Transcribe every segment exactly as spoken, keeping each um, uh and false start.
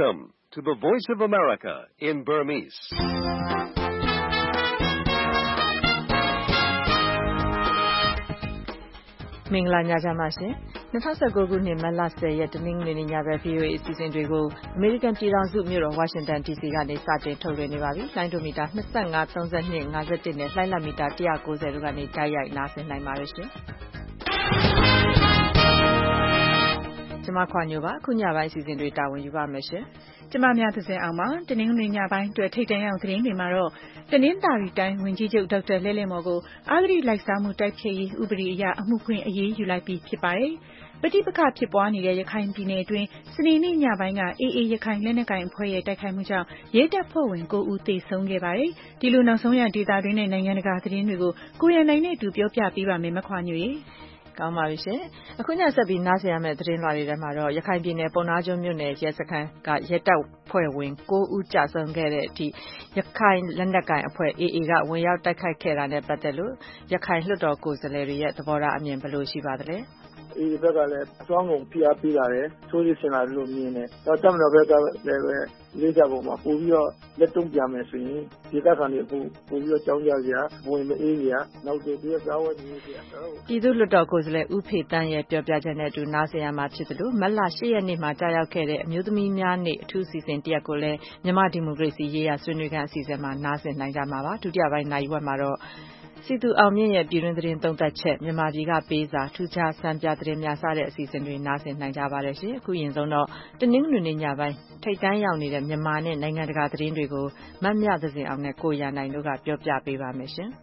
Welcome to the Voice of America in Burmese. ။မင်္ဂလာညချမ်းပါရှင်။၂၀၁၉ခုနှစ်မတ်လ၁၀ရက်တနင်္ဂနွေနေ့ညဘက် ဗွီအိုအေ အစီအစဉ်တွေကိုအမေရိကန်ပြည်ထောင်စုမြို့တော်ဝါရှင်တန် ဒီစီကနေစတင်ထုတ်လွှင့်နေပါပြီ။လိုင်းဒိုမီတာ၂၅, ၃၂, ၅၁နဲ့လှိုင်းလတ်မီတာ၁၉၀တို့ကနေတိုက်ရိုက်နားဆင်နိုင်ပါတယ်ရှင်။ကျွန်မခွာညိုပါအခုညပိုင်းအစီအစဉ်တွေတာဝန်ယူပါမယ်ရှင်။ကျမများသစင်အောင်ပါတနင်္ဂနွေညပိုင်းအတွက်ထိတ်တန့်ရောက်သတင်းတွေမှာတော့တနင်္သာရီတိုင်းဝန်ကြီးချုပ်ဒေါက်တာလဲ့လဲ့မော်ကိုအဂတိလိုက်စားမှုတိုက်ဖျက်ရေးဥပဒေအရအမှုဖွင့်အရေးယူလိုက်ပြီးဖြစ်ပါတယ်။ပဋိပက္ခဖြစ်ပွားနေတဲ့ရခိုင်ပြည်နယ်အတွင်းစနေနေ့ညပိုင်းကအေအေရခိုင်လက်နက်ကိုင်အဖွဲ့ရဲ့တိုက်ခိုက်မှုကြောင့်ရဲတပ်ဖွဲ့ဝင်၉ဦးသေဆုံးခဲ့ပါတယ်။ဒီလိုနောက်ဆုံးရဒေသတွင်းနဲ့နိုင်ငံတကာသတင်းတွေကိုကိုရန်နိုင်နဲ့အတူပြောပြပေးပါမယ်မခွာညိုရေကောင်းပါပြီရှင်အခုညဆက်ပြီးနားဆင်ရမယ့်သတင်းလွှာတွေထဲမှာတော့ရခိုင်ပြည်နယ်ပုံနာကျွန်းမြို့နယ်ရဲစခန်းကရဲတပ်ဖွဲ့ဝင်၉ဦးကြာဆုံးခဲ့တဲ့အထိရခိုင်လက်နက်ကိုင်အဖွဲ့အေအေကဝင်ရောက်တိုက်ခိုက်ခဲ့တာနဲ့ပတ်သက်လို့ရခိုင်လွှတ်တော်ကိုယ်စားလှယ်တွေရဲ့သဘောထားအမြင်ဘယ်လိုရှိပါသလဲအေအေဘက်ကလည်းအစွမ်းကုန်ဖိအားပေးလာတယ်ဆိုးရစင်လာလို့မြင်တယ်တော့တပ်မတော်ဘက်ကလည်းပဲလေးစားပုံမှာပို့ပြီးတော့လက်တုံ့ပြန်မယ်ဆိုရင်ဒီတပ်ခံတွေအခုပို့ပြီးတော့ကြောင်းကြစရာဝင်မအေးကြနောက်တော့ဒီစားဝတ်နေကြတော့ပြည်သူ့လွှတ်တော်ကိုယ်စားလှယ်ဦးဖေတန်းရဲ့ပြောပြချက်နဲ့အတူနားဆင်ရမှာဖြစ်တယ်လို့မတ်လ၈ရက်နေ့မှာကြာရောက်ခဲ့တဲ့အမျိုးသမီးများနေ့အထူးစီစဉ်တရက်ကိုလည်းမြန်မာဒီမိုကရေစီရေးရာဆွေးနွေးခန်းအစီအစဉ်မှာနားဆင်နိုင်ကြမှာပါဒုတိယပိုင်းနိုင်ဝက်မှာတော့စီသူအောင်မြင့်ရဲ့ပြည်တွင်းသတင်းသုံးသပ်ချက်မြန်မာပြည်ကပေးစာထူးခြားစံပြသတင်းများစတဲ့အစီအစဉ်တွေနားဆင်နိုင်ကြပါတယ်ရှင်အခုရင်ဆုံးတော့တနင်္ဂနွေနေ့ညပိုင်းထိတ်တန်းရောက်နေတဲ့မြန်မာနဲ့နိုင်ငံတကာသတင်းတွေကိုမတ်မြသဇင်အောင်နဲ့ကိုရန်နိုင်တို့ကပြောပြပေးပါမယ်ရှင်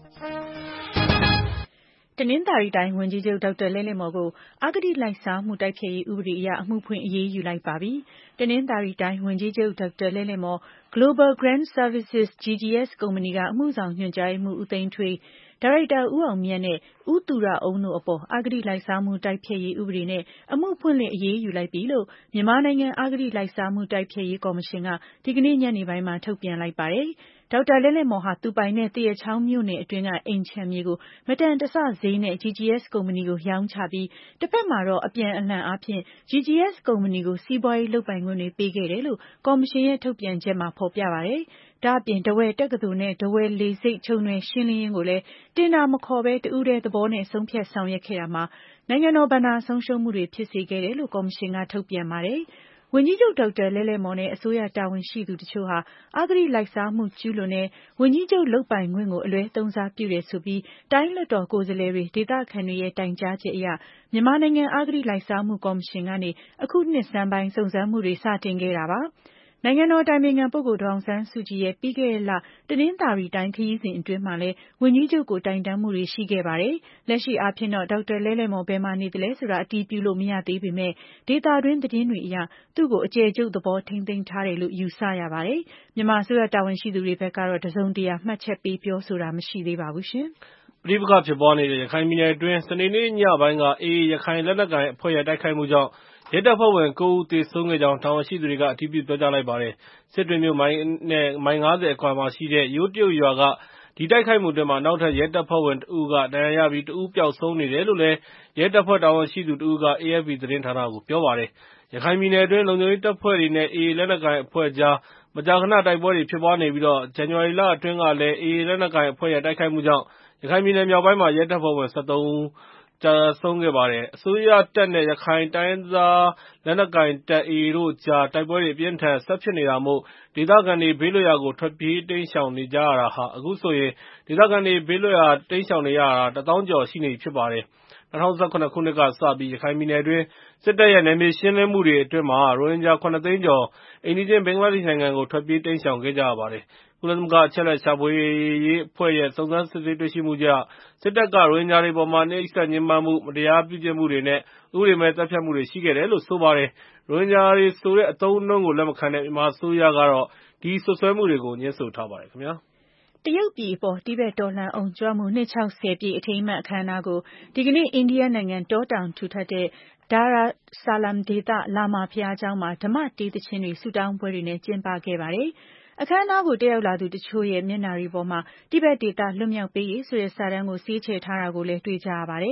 တနင်္သာရီတိုင်းဝန်ကြီးချုပ်ဒေါက်တာလဲ့လဲ့မော်ကိုအဂတိလိုက်စားမှုတိုက်ဖျက်ရေးဥပဒေအရအမှုဖွင့်အရေးယူလိုက်ပါပြီ။တနင်္သာရီတိုင်းဝန်ကြီးချုပ်ဒေါက်တာလဲ့လဲ့မော် Global Grand Services ဂျီ ဂျီ အက်စ် ကုမ္ပဏီကအမှုဆောင်ညွှန်ကြားရေးမှူးဦးသိန်းထွေးဒါရိုက်တာဦးအောင်မြတ်နဲ့ဦးသူရအုံးတို့အပေါ်အဂတိလိုက်စားမှုတိုက်ဖျက်ရေးဥပဒေနဲ့အမှုဖွင့်လှစ်အရေးယူလိုက်ပြီလို့မြန်မာနိုင်ငံအဂတိလိုက်စားမှုတိုက်ဖျက်ရေးကော်မရှင်ကဒီကနေ့ညနေပိုင်းမှာထုတ်ပြန်လိုက်ပါတယ်။ဒေါက်တာလဲ့လဲ့မော်ဟာသူပိုင်တဲ့သရက်ချောင်းမြို့နယ်အတွင်းကအိမ်ခြံမြေကိုမတန်တဆဈေးနဲ့ ဂျီ ဂျီ အက်စ် ကုမ္ပဏီကိုရောင်းချပြီးတစ်ဖက်မှာတော့အပြန်အလှန်အားဖြင့် ဂျီ ဂျီ အက်စ် ကုမ္ပဏီကိုစီးပွားရေးလုပ်ပိုင်ခွင့်တွေပေးခဲ့တယ်လို့ကော်မရှင်ရဲ့ထုတ်ပြန်ချက်မှာဖော်ပြပါတယ်။ဒါ့အပြင်ထားဝယ်တက္ကသိုလ်နဲ့ထားဝယ်လေဆိပ်ချုံနွယ်ရှင်းလင်းရေးကိုလည်းတင်ဒါမခေါ်ဘဲတဦးတည်းသဘောနဲ့ဆုံးဖြတ်ဆောင်ရွက်ခဲ့တာမှာနိုင်ငံတော်ဘဏ္ဍာဆုံးရှုံးမှုတွေဖြစ်စေခဲ့တယ်လို့ကော်မရှင်ကထုတ်ပြန်ပါတယ်။ဝန်ကြီးချုပ်ဒေါက်တာလဲ့လဲ့မော်နဲ့အစိုးရတာဝန်ရှိသူတချို့ဟာအဂတိလိုက်စားမှုကျူးလွန်တဲ့ဝန်ကြီးချုပ်လုပ်ပိုင်ခွင့်ကိုအလွဲသုံးစားပြုတယ်ဆိုပြီးတိုင်းလွှတ်တော်ကိုယ်စားလှယ်တွေဒေသခံတွေရဲ့တိုင်ကြားချက်အရမြန်မာနိုင်ငံအဂတိလိုက်စားမှုကော်မရှင်ကနေအခုနှစ်ဆန်းပိုင်းစုံစမ်းမှုတွေစတင်ခဲ့တာပါ။နိုင်ငံတော်အတိုင်ပင်ခံပုဂ္ဂိုလ်ဒေါ်အောင်ဆန်းစုကြည်ရဲ့ပြီးခဲ့တဲ့လတနင်္သာရီတိုင်းခရီးစဉ်အတွင်းမှာလည်းဝန်ကြီးချုပ်ကိုတိုင်တန်းမှုတွေရှိခဲ့ပါတယ်။လက်ရှိအားဖြင့်တော့ဒေါက်တာလဲ့လဲ့မော်ဘယ်မှာနေသလဲဆိုတာအတည်ပြုလို့မရသေးပေမဲ့ဒေသတွင်းသတင်းတွေအရသူ့ကိုအကျယ်ချုပ်သဘောထိန်းသိမ်းထားတယ်လို့ယူဆရပါတယ်။မြန်မာအစိုးရတာဝန်ရှိသူတွေဘက်ကတော့တစုံတရာမှတ်ချက်ပေးပြောဆိုတာမရှိသေးပါဘူးရှင်။ပဋိပက္ခဖြစ်ပွားနေတဲ့ရခိုင်ပြည်နယ်အတွင်းစနေနေ့ညပိုင်းကအေအေရခိုင်လက်နက်ကိုင်အဖွဲ့ရဲ့တိုက်ခိုက်မှုကြောင့်ရဲတပ်ဖွဲ့ဝင်၉ဦးသေဆုံးခဲ့ကြောင်းတာဝန်ရှိသူတွေကအတည်ပြုပြောကြားလိုက်ပါတယ်။စစ်တွေမြို့မိုင်နဲ့မိုင်၅၀အကွာမှာရှိတဲ့ရိုးတရုတ်ရွာကဒီတိုက်ခိုက်မှုအတွင်းမှာနောက်ထပ်ရဲတပ်ဖွဲ့ဝင်တဦးကဒဏ်ရာရပြီးတဦးပျောက်ဆုံးနေတယ်လို့လည်းရဲတပ်ဖွဲ့တာဝန်ရှိသူတဦးက အေအက်ဖ်ပီ သတင်းဌာနကိုပြောပါတယ်။ရခိုင်ပြည်နယ်အတွင်းလုံခြုံရေးတပ်ဖွဲ့တွေနဲ့အေအေလက်နက်ကိုင်အဖွဲ့ကြားမကြာခဏတိုက်ပွဲတွေဖြစ်ပွားနေပြီးဇန်နဝါရီလအတွင်းကလည်းအေအေလက်နက်ကိုင်အဖွဲ့ရဲ့တိုက်ခိုက်မှုကြောင့်ရခိုင်ပြည်နယ်မြောက်ပိုင်းမှာရဲတပ်ဖွဲ့ဝင်၁၃ဦးကျဆုံးခဲ့ပါတယ်။အစိုးရတပ်နဲ့ရခိုင်တိုင်းရင်းသားလက်နက်ကိုင်တပ်အေအေတို့ကြားတိုက်ပွဲတွေအပြင်းအထန်ဆက်ဖြစ်နေတာမို့ဒေသခံတွေဘေးလွတ်ရာကိုထွက်ပြေးတိမ်းရှောင်နေကြရတာဟာအခုဆိုရင်ဒေသခံတွေဘေးလွတ်ရာတိမ်းရှောင်နေရတာတစ်သောင်းကျော်ရှိနေပြီဖြစ်ပါတယ်။၂၀၁၇ခုနှစ်ကစပြီးရခိုင်ပြည်နယ်အတွင်းစစ်တပ်ရဲ့နယ်မြေရှင်းလင်းမှုတွေအတွင်းမှာရိုဟင်ဂျာခုနှစ်သိန်းကျော်အိမ်နီးချင်းဘင်္ဂလားဒေ့ရှ်နိုင်ငံကိုထွက်ပြေးတိမ်းရှောင်ခဲ့ကြရပါတယ်။ကုလသမဂ္ဂအချက်အလက်ရှာဖွေရေးအဖွဲ့ရဲ့စုံစမ်းစစ်ဆေးတွေ့ရှိမှုကြောင့်စစ်တပ်ကရိုဟင်ဂျာတွေအပေါ်နှိပ်စက်ညှဉ်းပန်းမှုမတရားပြုကျင့်မှုတွေနဲ့ဥပဒေမဲ့သတ်ဖြတ်မှုတွေရှိခဲ့တယ်လို့ဆိုပါတယ်။ရိုဟင်ဂျာတွေဆိုတဲ့အသုံးအနှုန်းကိုလက်မခံတဲ့မြန်မာအစိုးရကတော့ဒီစွပ်စွဲမှုတွေကိုငြင်းဆိုထားပါတယ်ခင်ဗျာ။တရုတ်ပြည်အပေါ်တိဘက်တော်လှန်အောင်ကြွမှုနှစ်၆၀ပြည့်အထိမ်းအမှတ်အခမ်းအနားကိုဒီကနေ့အိန္ဒိယနိုင်ငံတောတောင်ထူထပ်တဲ့ဒါရာဆာလမ်ဒေသလာမာဘုရားကျောင်းမှာဓမ္မတေးသီချင်းတွေဆုတောင်းပွဲတွေနဲ့ကျင်းပခဲ့ပါတယ်။အခမ်းအနားကိုတက်ရောက်လာသူတချို့ရဲ့မျက်နှာတွေပေါ်မှာတိဘက်ဒေသလွတ်မြောက်ပေးရေးဆိုတဲ့စာတန်းကိုဆေးချယ်ထားတာကိုလည်းတွေ့ကြရပါတယ်။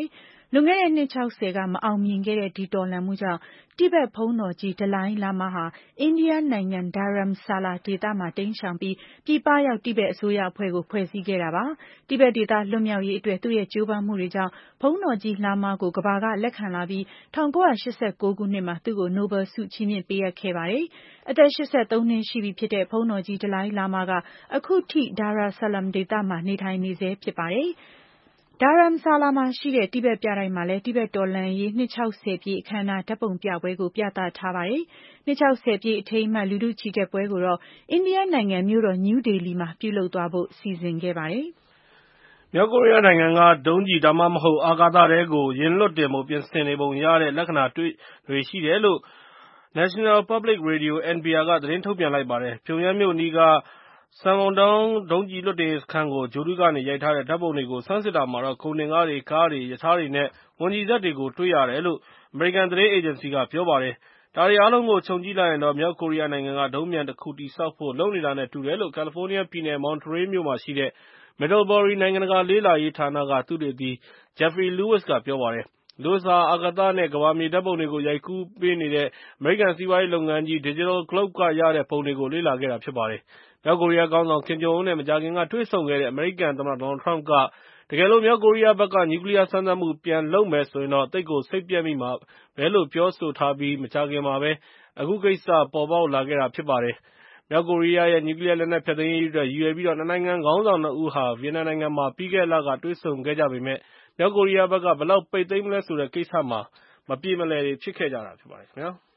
လွန်ခဲ့တဲ့နှစ် ၆၀ ကမအောင်မြင်ခဲ့တဲ့ဒီတော်လှန်မှုကြောင့်တိဘက်ဘုန်းတော်ကြီးဒလိုင်းလာမားဟာအိန္ဒိယနိုင်ငံဒါရမ်ဆာလာဒေသမှာတိမ်းရှောင်ပြီးပြည်ပရောက်တိဘက်အစိုးရအဖွဲ့ကိုဖွဲ့စည်းခဲ့တာပါတိဘက်ဒေသလွတ်မြောက်ရေးအတွက်သူ့ရဲ့ကြိုးပမ်းမှုတွေကြောင့်ဘုန်းတော်ကြီးလာမားကိုကမ္ဘာကလက်ခံလာပြီး၁၉၈၉ ခုနှစ်မှာသူ့ကိုနိုဘယ်ဆုချီးမြှင့်ပေးအပ်ခဲ့ပါတယ်အသက်၈၃နှစ်ရှိပြီဖြစ်တဲ့ဘုန်းတော်ကြီးဒလိုင်းလာမားကအခုထိဒါရာဆလမ်ဒေသမှာနေထိုင်နေဆဲဖြစ်ပါတယ်ဒါရမ်ဆာလာမှာရှိတဲ့တိဘက်ပြတိုက်မှာလည်းတိဘက်တော်လှန်ရေးနှစ်၆၀ပြည့်အခမ်းအနားဓာတ်ပုံပြပွဲကိုပြသထားပါတယ်။နှစ်၆၀ပြည့်အထိမ်းအမှတ်လူထုချီတက်ပွဲကိုတော့အိန္ဒိယနိုင်ငံမြို့တော်နယူးဒေလီမှာပြုလုပ်သွားဖို့စီစဉ်ခဲ့ပါတယ်။မြောက်ကိုရီးယားနိုင်ငံကဒုံးကျည်ဒါမှမဟုတ်အာကာသထဲကိုယဉ်လွတ်တင်ဖို့ပြင်ဆင်နေပုံရတဲ့လက္ခဏာတွေ့တွေရှိတယ်လို့ National Public Radio အန် ပီ အာ ကသတင်းထုတ်ပြန်လိုက်ပါတယ်။ပြုံယမ်းမြို့အနီးကဆန်ဝမ်ဒေါင်းဒုံးကျည်လွှတ်တင်ရေးစခန်းကိုဂြိုဟ်တုကနေရိုက်ထားတဲ့ဓာတ်ပုံတွေကိုဆန်းစစ်တာမှာတော့ကုန်တင်ကားတွေ၊ကားတွေ၊ရထားတွေနဲ့ဝန်ကျည်စက်တွေကိုတွေ့ရတယ်လို့အမေရိကန်သတင်းအေဂျင်စီကပြောပါတယ်။ဒါတွေအားလုံးကိုခြုံကြည့်လိုက်ရင်တော့မြောက်ကိုရီးယားနိုင်ငံကဒုံးပျံတခုတည်ဆောက်ဖို့လုပ်နေတာနဲ့တူတယ်လို့ကယ်လီဖိုးနီးယားပြည်နယ် Monterey မြို့မှာရှိတဲ့ Middlebury နိုင်ငံတကာလေ့လာရေးဌာနကသုတေသီ Jeffrey Lewis ကပြောပါတယ်။ Lewis ဟာအာကာသနဲ့ကမ္ဘာမြေဓာတ်ပုံတွေကိုရိုက်ကူးပေးနေတဲ့အမေရိကန်စီးပွားရေးလုပ်ငန်းကြီး Digital Globe ကရတဲ့ပုံတွေကိုလေ့လာခဲ့တာဖြစ်ပါတယ်။မြောက်ကိုရီးယားခေါင်းဆောင်ကင်ဂျုံအွန်းနဲ့မကြာခင်ကတွေ့ဆုံခဲ့တဲ့အမေရိကန်သမ္မတဒေါ်နယ်လ်ထရမ့်ကတကယ်လို့မြောက်ကိုရီးယားဘက်ကနျူကလီးယားစမ်းသပ်မှုပြန်လုပ်မယ်ဆိုရင်တော့သိပ်ကိုစိတ်ပျက်မိမှာပဲလို့ပြောဆိုထားပြီးမကြာခင်မှာပဲအခုကိစ္စပေါ်ပေါက်လာခဲ့တာဖြစ်ပါတယ်။မြောက်ကိုရီးယားရဲ့နျူကလီးယားလက်နက်ဖျက်သိမ်းရေးအတွက်ရည်ရွယ်ပြီးနှစ်နိုင်ငံခေါင်းဆောင်နှစ်ဦးဟာဗီယက်နမ်နိုင်ငံမှာပြီးခဲ့တဲ့လကတွေ့ဆုံခဲ့ကြပေမယ့်မြောက်ကိုရီးယားဘက်ကဘယ်လောက်ပိတ်သိမ်းမလဲဆိုတဲ့ကိစ္စမှာမပြေမလည်တွေဖြစ်ခဲ့ကြတာဖြစ်ပါတယ်ခင်ဗျာ။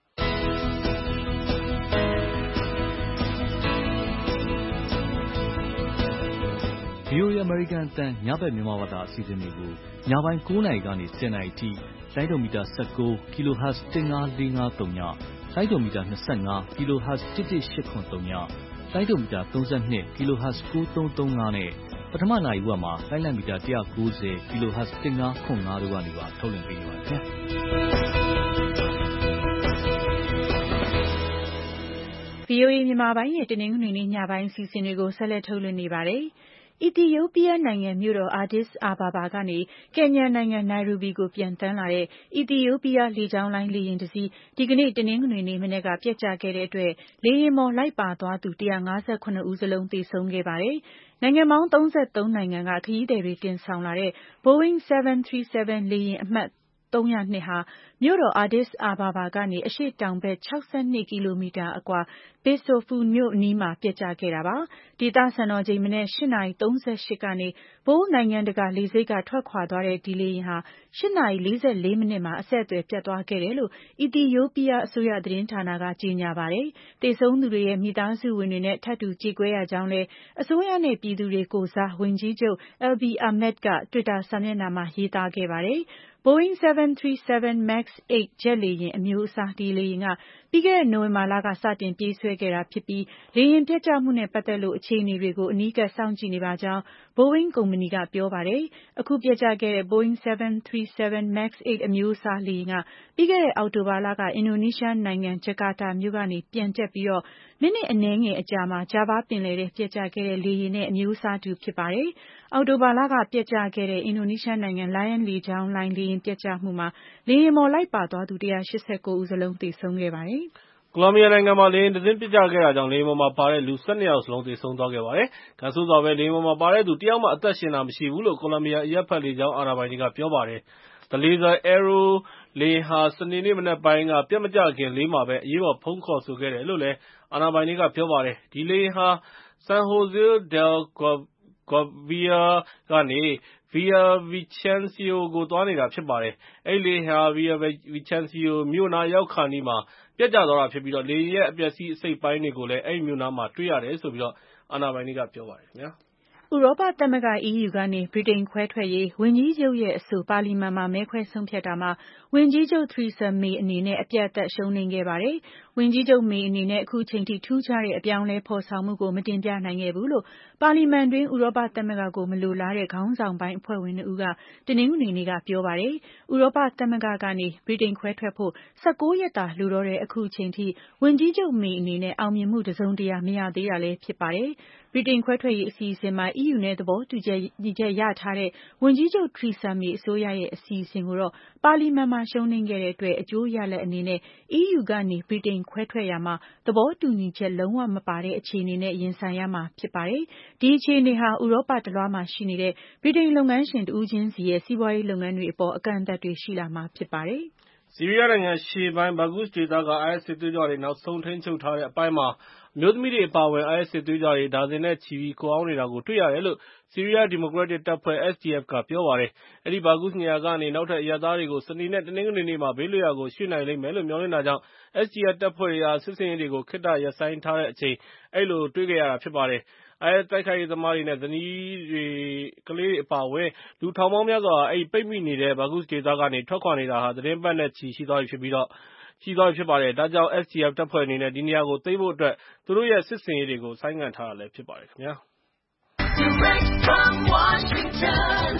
ဗွီအိုအေ အမေရိကန်အသံညဘက်မြန်မာဘာသာအစီအစဉ်တွေကိုညပိုင်းကိုးနာရီကနေဆယ်နာရီထိလိုင်းဒိုမီတာ၁၉ kHz ၁၅၄၅၃ညလိုင်းဒိုမီတာ၂၅ kHz ၁၁၈၇၃ညလိုင်းဒိုမီတာ၃၂ kHz ၉၃၃၅နဲ့ပထမနာရီဝက်မှာလိုင်းလံမီတာ၁၉၀ kHz ၁၅ခွန်၅တို့ကနေပါထုတ်လွှင့်ပေးနေပါတယ်ခင်ဗျာ။ ဗွီအိုအေမြန်မာပိုင်းရဲ့တနင်္ဂနွေနေ့ညပိုင်းအစီအစဉ်တွေကိုဆက်လက်ထုတ်လွှင့်နေပါတယ်။အီသီယိုးပီးယားနိုင်ငံမြို့တော်အာဒစ်အာဘာဘာကနေကင်ညာနိုင်ငံနိုင်ရိုဘီကိုပျံသန်းလာတဲ့အီသီယိုးပီးယားလေကြောင်းလိုင်းလေယာဉ်တစ်စီးဒီကနေ့တနင်္ဂနွေနေ့မနက်ကပျက်ကျခဲ့တဲ့အတွက်လေယာဉ်ပေါ်လိုက်ပါသွားသူ၁၅၇ဦးစလုံးသေဆုံးခဲ့ပါတယ်။နိုင်ငံပေါင်း၃၃နိုင်ငံကခရီးသည်တွေတင်ဆောင်လာတဲ့ Boeing 七三七လေယာဉ်အမှတ်၃၀၂ဟာမြို့တော်အာဒစ်အာဘာဘာကနေအရှေ့တောင်ဘက်၆၂ကီလိုမီတာအကွာဘေဆိုဖူမြို့အနီးမှာပျက်ကျခဲ့တာပါ။ဒေသစံတော်ချိန်မနက်၈နာရီ၃၈ကနေဘိုးနိုင်ငံတကာလေဆိပ်ကထွက်ခွာသွားတဲ့ဒီလေယာဉ်ဟာ၈နာရီ၄၄မိနစ်မှာအဆက်အသွယ်ပြတ်သွားခဲ့တယ်လို့အီသီယိုးပီးယားအစိုးရသတင်းဌာနကကြေညာပါတယ်။သေဆုံးသူတွေရဲ့မိသားစုဝင်တွေနဲ့ထပ်တူကြေကွဲရကြောင်းလည်းအစိုးရနဲ့ပြည်သူတွေကိုယ်စားဝန်ကြီးချုပ် Abiy Ahmed ကတွစ်တာစာမျက်နှာမှာရေးသားခဲ့ပါတယ်။ Boeing 七三七 MAX ၈ ဂျက်လေယာဉ်အမျိုးအစားဒီလေယာဉ်ကပြီးခဲ့တဲ့နိုဝင်ဘာလကစတင်ပြေးဆွဲခဲ့တာဖြစ်ပြီးလေယာဉ်ပျက်ကျမှုနဲ့ပတ်သက်လို့အခြေအနေတွေကိုအနီးကပ်စောင့်ကြည့်နေပါကြောင်း Boeing ကုမ္ပဏီကပြောပါတယ်။အခုပျက်ကျခဲ့တဲ့ Boeing 七三七 MAX ၈ အမျိုးအစားလေယာဉ်ကပြီးခဲ့တဲ့အောက်တိုဘာလကအင်ဒိုနီးရှားနိုင်ငံဂျကာတာမြို့ကနေပျံတက်ပြီးတော့မိနစ်အနည်းငယ်အကြာမှာဂျာဗားပင်လယ်ထဲပျက်ကျခဲ့တဲ့လေယာဉ်နဲ့အမျိုးအစားတူဖြစ်ပါတယ်။အောက်တိုဘာလကပျက်ကျခဲ့တဲ့အင်ဒိုနီးရှားနိုင်ငံ Lion လေကြောင်းလိုင်းလေယာဉ်ပျက်ကျမှုမှာလေယာဉ်ပေါ်လိုက်ပါသွားသူ၁၈၉ဦးစလုံးသေဆုံးခဲ့ပါတယ်။ကိုလံဘီယာနိုင်ငံမှာလေယာဉ်တစ်စင်းပျက်ကျခဲ့တာကြောင့်လေယာဉ်ပေါ်မှာပါတဲ့လူ၁၂ယောက်စလုံးသေဆုံးသွားခဲ့ပါတယ်။ကံဆိုးစွာပဲလေယာဉ်ပေါ်မှာပါတဲ့သူတစ်ယောက်မှအသက်ရှင်တာမရှိဘူးလို့ကိုလံဘီယာအရပ်ဖက်လေကြောင်းအာဏာပိုင်တွေကပြောပါတယ်။ The Laser Aero လေယာဉ်ဟာစနေနေ့မနက်ပိုင်းကပျက်မကျခင်လေးမှာပဲအရေးပေါ်ဖုန်းခေါ်ဆိုခဲ့တယ်လို့လည်းအာဏာပိုင်တွေကပြောပါတယ်။ဒီလေယာဉ်ဟာ San Jose del Guaviare ကနေ Villavicencio ကိုသွားနေတာဖြစ်ပါတယ်။အဲဒီလေယာဉ်ဟာ Villavicencio မြို့နားရောက်ခါနီးမှာပျက်ကျသွားတာဖြစ်ပြီးလေယာဉ်ရဲ့အပျက်အစီးအစိတ်အပိုင်းတွေကိုလည်းအဲဒီမြို့နားမှာတွေ့ရတယ်လို့အာဏာပိုင်တွေကပြောပါတယ်ခင်ဗျာ။ဥရောပသမဂ္ဂ အီးယူ ကနေဗြိတိန်ခွဲထွက်ရေးဝန်ကြီးချုပ်ရဲ့အဆိုပါလီမန်မှာမဲခွဲဆုံးဖြတ်တာမှာဝန်ကြီးချုပ် Theresa May အနေနဲ့အပြတ်အသတ်ရှုံးနိမ့်ခဲ့ပါတယ်။ဝန်ကြီးချုပ်မေအနေနဲ့အခုချိန်ထိထူးခြားတဲ့အပြောင်းလဲဖော်ဆောင်မှုကိုမတင်ပြနိုင်ခဲ့ဘူးလို့ပါလီမန်တွင်ဥရောပသမဂ္ဂကိုမလိုလားတဲ့ခေါင်းဆောင်ပိုင်းအဖွဲ့ဝင်တို့ကတနင်္ဂနွေနေ့ကပြောပါတယ်။ဥရောပသမဂ္ဂကနေဗြိတိန်ခွဲထွက်ဖို့ဆယ်ကိုးရက်သာလိုတော့တဲ့အခုချိန်ထိဝန်ကြီးချုပ်မေအနေနဲ့အောင်မြင်မှုတစုံတရာမရသေးတာလည်းဖြစ်ပါတယ်။ဗြိတိန်ခွဲထွက်ရေးအစီအစဉ်မှာ အီးယူ နဲ့သဘောတူညီချက်ရထားတဲ့ဝန်ကြီးချုပ်ထရီဆာမေအစိုးရရဲ့အစီအစဉ်ကိုတော့ပါလီမန်မှာရှုံးနိမ့်ခဲ့တဲ့အတွက်အကျိုးရလဒ်အနေနဲ့ အီးယူကနေဗြိတိန်ခွဲထွက်ရာမှာသဘောတူညီချက်လုံးဝမပါတဲ့အခြေအနေနဲ့ရင်ဆိုင်ရမှာဖြစ်ပါတယ်။ဒီအခြေအနေဟာဥရောပတလွှားမှာရှိနေတဲ့ဗြိတိန်လုပ်ငန်းရှင်တဦးချင်းစီရဲ့စီးပွားရေးလုပ်ငန်းတွေအပေါ်အကန့်အသတ်တွေရှိလာမှာဖြစ်ပါတယ်။ဆီးရီးယားနိုင်ငံရှေ့ပိုင်းဘာဂုစ်ဒေသက အိုင်အက်စ်စစ်သွေးကြွတွေနောက်ဆုံးထိန်းချုပ်ထားတဲ့အပိုင်းမှာအမျိုးသမီးတွေအပါအဝင် အိုင်အက်စ်စစ်သွေးကြွတွေဒါဇင်နဲ့ချီပြီးခိုအောင်းနေတာကိုတွေ့ရတယ်လို့ဆီးရီးယားဒီမိုကရက်တစ်တပ်ဖွဲ့ အက်စ်ဒီအက်ဖ် ကပြောပါတယ်။အဲဒီဘာဂုစ်နေရာကနေနောက်ထပ်အရပ်သားတွေကိုစနေနဲ့တနင်္ဂနွေနေ့မှာဘေးလွတ်ရာကိုရွှေ့နိုင်လိမ့်မယ်လို့မျှော်လင့်တာကြောင့် အက်စ်ဒီအက်ဖ် တပ်ဖွဲ့တွေဟာစစ်ဆင်ရေးတွေကိုခေတ္တရပ်ဆိုင်းထားတဲ့အချိန်အဲဒီလိုတွေ့ခဲ့ရတာဖြစ်ပါတယ်။ အိုင်အက်စ်တိုက်ခိုက်ရေးသမားတွေနဲ့ဇနီးတွေ၊ကလေးတွေအပါအဝင်လူထောင်ပေါင်းများစွာဟာအဲဒီပိတ်မိနေတဲ့ဘာဂုစ်ဒေသကနေထွက်ခွာနေတာဟာသီတင်းပတ်နဲ့ချီရှိသွားပြီဖြစ်ပြီးရှိသွားပြီဖြစ်ပါတယ်။ဒါကြောင့် အက်စ်ဒီအက်ဖ် တပ်ဖွဲ့အနေနဲ့ဒီနေရာကိုသိမ်းဖို့အတွက်သူတို့ရဲ့စစ်ဆင်ရေးတွေကိုဆိုင်းငံ့ထားတာလည်းဖြစ်ပါတယ်ခင်ဗျာ။ Direct from Washington,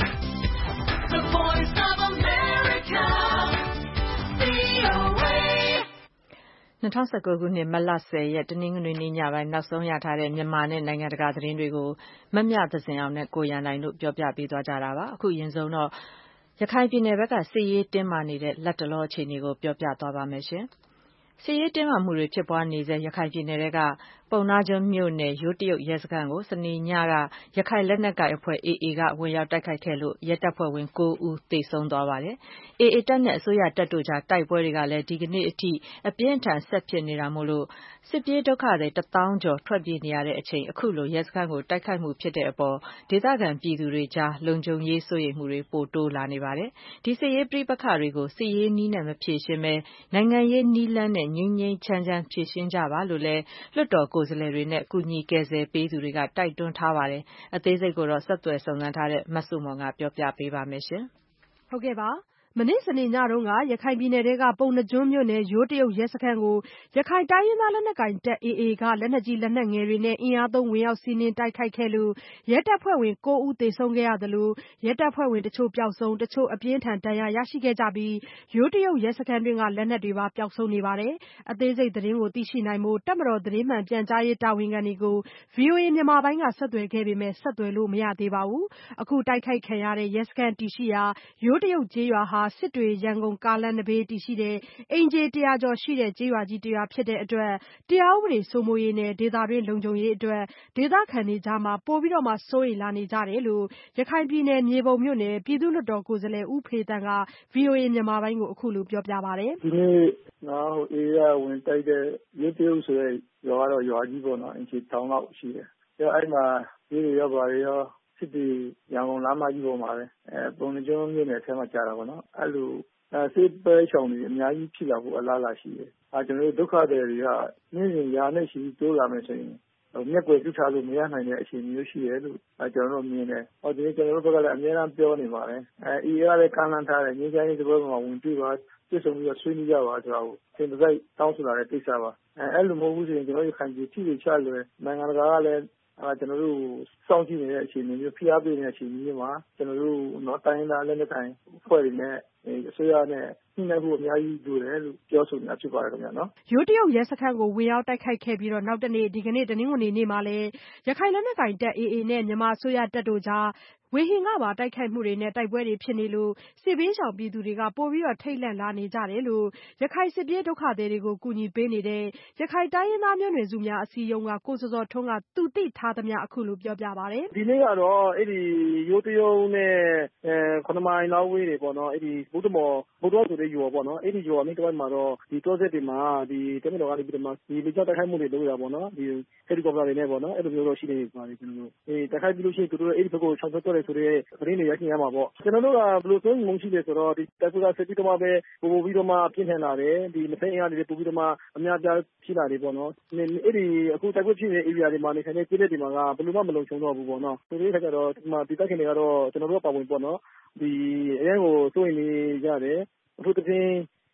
the voice of America, ဗွီအိုအေ ၂၀၁၉ ခုနှစ်မတ်လဆယ်ရက်တနင်္ဂနွေနေ့ညပိုင်းနောက်ဆုံးရထားတဲ့မြန်မာနဲ့နိုင်ငံတကာသတင်းတွေကိုမမြသဇင်အောင်နဲ့ကိုရန်နိုင်တို့ပြောပြပေးသွားကြတာပါ။အခုရင်ဆုံးတော့ရခိုင်ပြည်နယ်ဘက်ကစစ်ရေးတင်းမာနေတဲ့လတ်တလောအခြေအနေကိုပြောပြသွားပါမယ်ရှင်။စစ်ရေးတင်းမာမှုတွေဖြစ်ပွားနေဆဲရခိုင်ပြည်နယ်ကပုဏ္ဏားကျွန်းမြို့နယ်ယိုးတရုတ်ရဲစခန်းကိုစနေညကရခိုင်လက်နက်ကိုင်အဖွဲ့ အေအေကဝင်ရောက်တိုက်ခိုက်ခဲ့လို့ရဲတပ်ဖွဲ့ဝင်ကိုးဦးသေဆုံးသွားပါတယ်။ အေအေတပ်နဲ့အစိုးရတပ်တို့ကြားတိုက်ပွဲတွေကလည်းဒီကနေ့အထိအပြင်းအထန်ဆက်ဖြစ်နေတာမို့လို့စစ်ပြေးဒုက္ခသည်တစ်သောင်းကျော်ထွက်ပြေးနေရတဲ့အချိန်အခုလိုရဲစခန်းကိုတိုက်ခိုက်မှုဖြစ်တဲ့အပေါ်ဒေသခံပြည်သူတွေကြားလုံခြုံရေးစိုးရိမ်မှုတွေပိုတိုးလာနေပါတယ်။ဒီစစ်ရေးပဋိပက္ခတွေကိုစစ်ရေးနည်းနဲ့မဖြေရှင်းဘဲနိုင်ငံရေးနည်းလမ်းနဲ့ငြိမ်းငြိမ်းချမ်းချမ်းဖြေရှင်းကြပါလို့လည်းလွှတ်တော်ကိုယ်စားလှယ်တွေနဲ့ကူညီကယ်ဆယ်ပေးသူတွေကတိုက်တွန်းထားပါတယ်။အသေးစိတ်ကိုတော့ဆက်သွယ်စုံစမ်းထားတဲ့မဆုမွန်ကပြောပြပေးပါမယ်ရှင်။ဟုတ်ကဲ့ပါမနေ့စနေညတုန်းကရခိုင်ပြည်နယ်ထဲကပုဏ္ဏားကျွန်းမြို့နယ်ယိုးတရုတ်ရဲစခန်းကိုရခိုင်တိုင်းရင်းသားလက်နက်ကိုင်တပ် အေအေကလက်နက်ကြီးလက်နက်ငယ်တွေနဲ့အင်အားသုံးဝင်ရောက်စီးနင်းတိုက်ခိုက်ခဲ့လို့ရဲတပ်ဖွဲ့ဝင်ကိုးဦးသေဆုံးခဲ့ရသလိုရဲတပ်ဖွဲ့ဝင်တချို့ပျောက်ဆုံးတချို့အပြင်းထန်ဒဏ်ရာရရှိခဲ့ကြပြီးယိုးတရုတ်ရဲစခန်းတွင်းကလက်နက်တွေပါပျောက်ဆုံးနေပါတယ်။အသေးစိတ်သတင်းကိုသိရှိနိုင်ဖို့တပ်မတော်သတင်းမှန်ပြန်ကြားရေးတာဝန်ခံတွေကိုဗွီအိုအေမြန်မာပိုင်းကဆက်သွယ်ခဲ့ပေမဲ့ဆက်သွယ်လို့မရသေးပါဘူး။အခုတိုက်ခိုက်ခံရတဲ့ရဲစခန်းတည်ရှိရာယိုးတရုတ်ကျေးရွာဟာစစ်တွေရန်ကုန်ကားလမ်းနဘေးတည်ရှိတဲ့အိမ်ခြေတရာကျော်ရှိတဲ့ကျေးရွာကြီးတရွာဖြစ်တဲ့အတွက်တရားဥပဒေစိုးမိုးရေးနဲ့ဒေသတွင်းလုံခြုံရေးအတွက်ဒေသခံတွေကြားမှာပိုပြီးတော့မှစိုးရိမ်လာနေကြတယ်လို့ရခိုင်ပြည်နယ်မြေပုံမြို့နယ်ပြည်သူ့လွှတ်တော်ကိုယ်စားလှယ်ဦးဖေသန်းကဗွီအိုအေမြန်မာပိုင်းကိုအခုလိုပြောပြပါတယ်။ဒီနေ့နော်အေးရဝင်တိုက်တဲ့ရုပ်တရုပ်ဆိုတဲ့ရွာကတော့ရွာကြီးပေါ့နော်အင်ချီတောင်းလောက်ရှိတယ်။အဲအဲ့မှာဒီတွေရောပါရောစစ်တီရန်ကုန်လမ်းမကြီးပေါ်မှာပဲအဲပုံနှကျုံးမြို့နယ်ထဲမှာကြာတာပေါ့နော်အဲ့လိုအဲစစ်ပဲရှောင်တွေအများကြီးဖြစ်လာဖို့အလားအလာရှိတယ်။အဲကျွန်တော်တို့ဒုက္ခသည်တွေကနေ့စဉ်ရာနဲ့ရှိတိုးလာမယ်ဆိုရင်မျက်ကွယ်ပြုထားလို့မရနိုင်တဲ့အခြေအနေမျိုးရှိတယ်လို့အဲကျွန်တော်တို့မြင်တယ်။ဟောဒီကျွန်တော်တို့ဘက်ကလည်းအများအားပြောနေပါတယ်။အဲအေးရလည်းကမ်းလှမ်းထားတယ်ငြိမ်းချမ်းရေးသဘောမှာဝင်တွေ့ပါပြည့်စုံပြီးတော့ဆွေးနွေးကြပါဆိုတော့သင်္ကြန်တောင်းဆိုလာတဲ့ကိစ္စပါ။အဲအဲ့လိုမဟုတ်ဘူးဆိုရင်ကျွန်တော်တို့ခံကြည့်ထိတွေချလွယ်နိုင်ငံတကာကလည်းအဲကျွန်တော်တို့စောင့်ကြည့်နေတဲ့အခြေအနေမျိုးဖိအားပေးနေတဲ့အခြေအနေမျိုးမှာကျွန်တော်တို့တော့တိုင်းသားလက်နက်ကိုင်ဖွဲ့တွေနဲ့အစိုးရနဲ့ညှိနှိုင်းဖို့အများကြီးလိုတယ်လို့ပြောဆိုတာဖြစ်ပါတယ်ခင်ဗျာနော်။ယိုးတရုတ်ရဲစခန်းကိုဝင်ရောက်တိုက်ခိုက်ခဲ့ပြီးတော့နောက်တနေ့ဒီကနေ့တနင်္ဂနွေနေ့မှာလည်းရခိုင်လက်နက်ကိုင်တပ် အေအေနဲ့မြန်မာအစိုးရတပ်တို့ကြားဝေဟင်ကပါတိုက်ခိုက်မှုတွေနဲ့တိုက်ပွဲတွေဖြစ်နေလို့စစ်ဘေးရှောင်ပြည်သူတွေကပိုပြီးတော့ထိတ်လန့်လာနေကြတယ်လို့ရခိုင်စစ်ပြေးဒုက္ခသည်တွေကိုကူညီပေးနေတဲ့ရခိုင်တိုင်းရင်းသားမျိုးနွယ်စုများအစည်းအရုံးကကိုစောစောထွန်းကသူသိထားသမျှအခုလိုပြောပြပါတယ်။ဒီနေ့ကတော့အဲ့ဒီရိုးတရုံနဲ့အဲခုနမိုင်လောက်ဝေးတယ်ပေါ့နော်အဲ့ဒီဘုဒ္ဓမော်ဘုဒ္ဓဆိုတဲ့ယူပေါ့နော်အဲ့ဒီယူအမိတဝိုက်မှာတော့ဒီတောဆက်တွေမှာဒီတမန်တော်ကနေပြီးတော့မှဒီလေကြောင်းတိုက်ခိုက်မှုတွေလုပ်ရပါတော့နော်ဒီဟယ်လီကော်ပတာတွေနဲ့ပေါ့နော်အဲ့လိုမျိုးတော့ရှိနေပါတယ်ကျွန်တော်တို့အေးတိုက်ခိုက်ပြီးလို့ရှိရင်သူတို့အဲ့ဒီဘက်ကိုချောင်းချောတယ်ဆိုတဲ့သတင်းတွေရရှိရမှာပေါ့ကျွန်တော်တို့ကဘယ်လိုသုံးမှုရှိလဲဆိုတော့ဒီတိုက်ပွဲကဆက်ပြီးတော့မှပဲပို့ပြီးတော့မှပြင်းထန်လာတယ်ဒီမသိအင်အားတွေပို့ပြီးတော့မှအများပြားရှိလာတယ်ပေါ့နော်အဲ့ဒီအခုတိုက်ပွဲဖြစ်နေတဲ့ area တွေမှာနေထိုင်တဲ့ပြည်သက်တွေမှာကဘယ်လိုမှမလုံခြုံတော့ဘူးပေါ့နော်ဒီလိုခါကျတော့ဒီမှာဒီတိုက်ခိုက်တွေကတော့ကျွန်တော်တို့ပါဝင်ပေါ့နော်ဒီအရင်ကိုစိုးရင်နေကြတယ်အထူးသဖြင့်ဒီ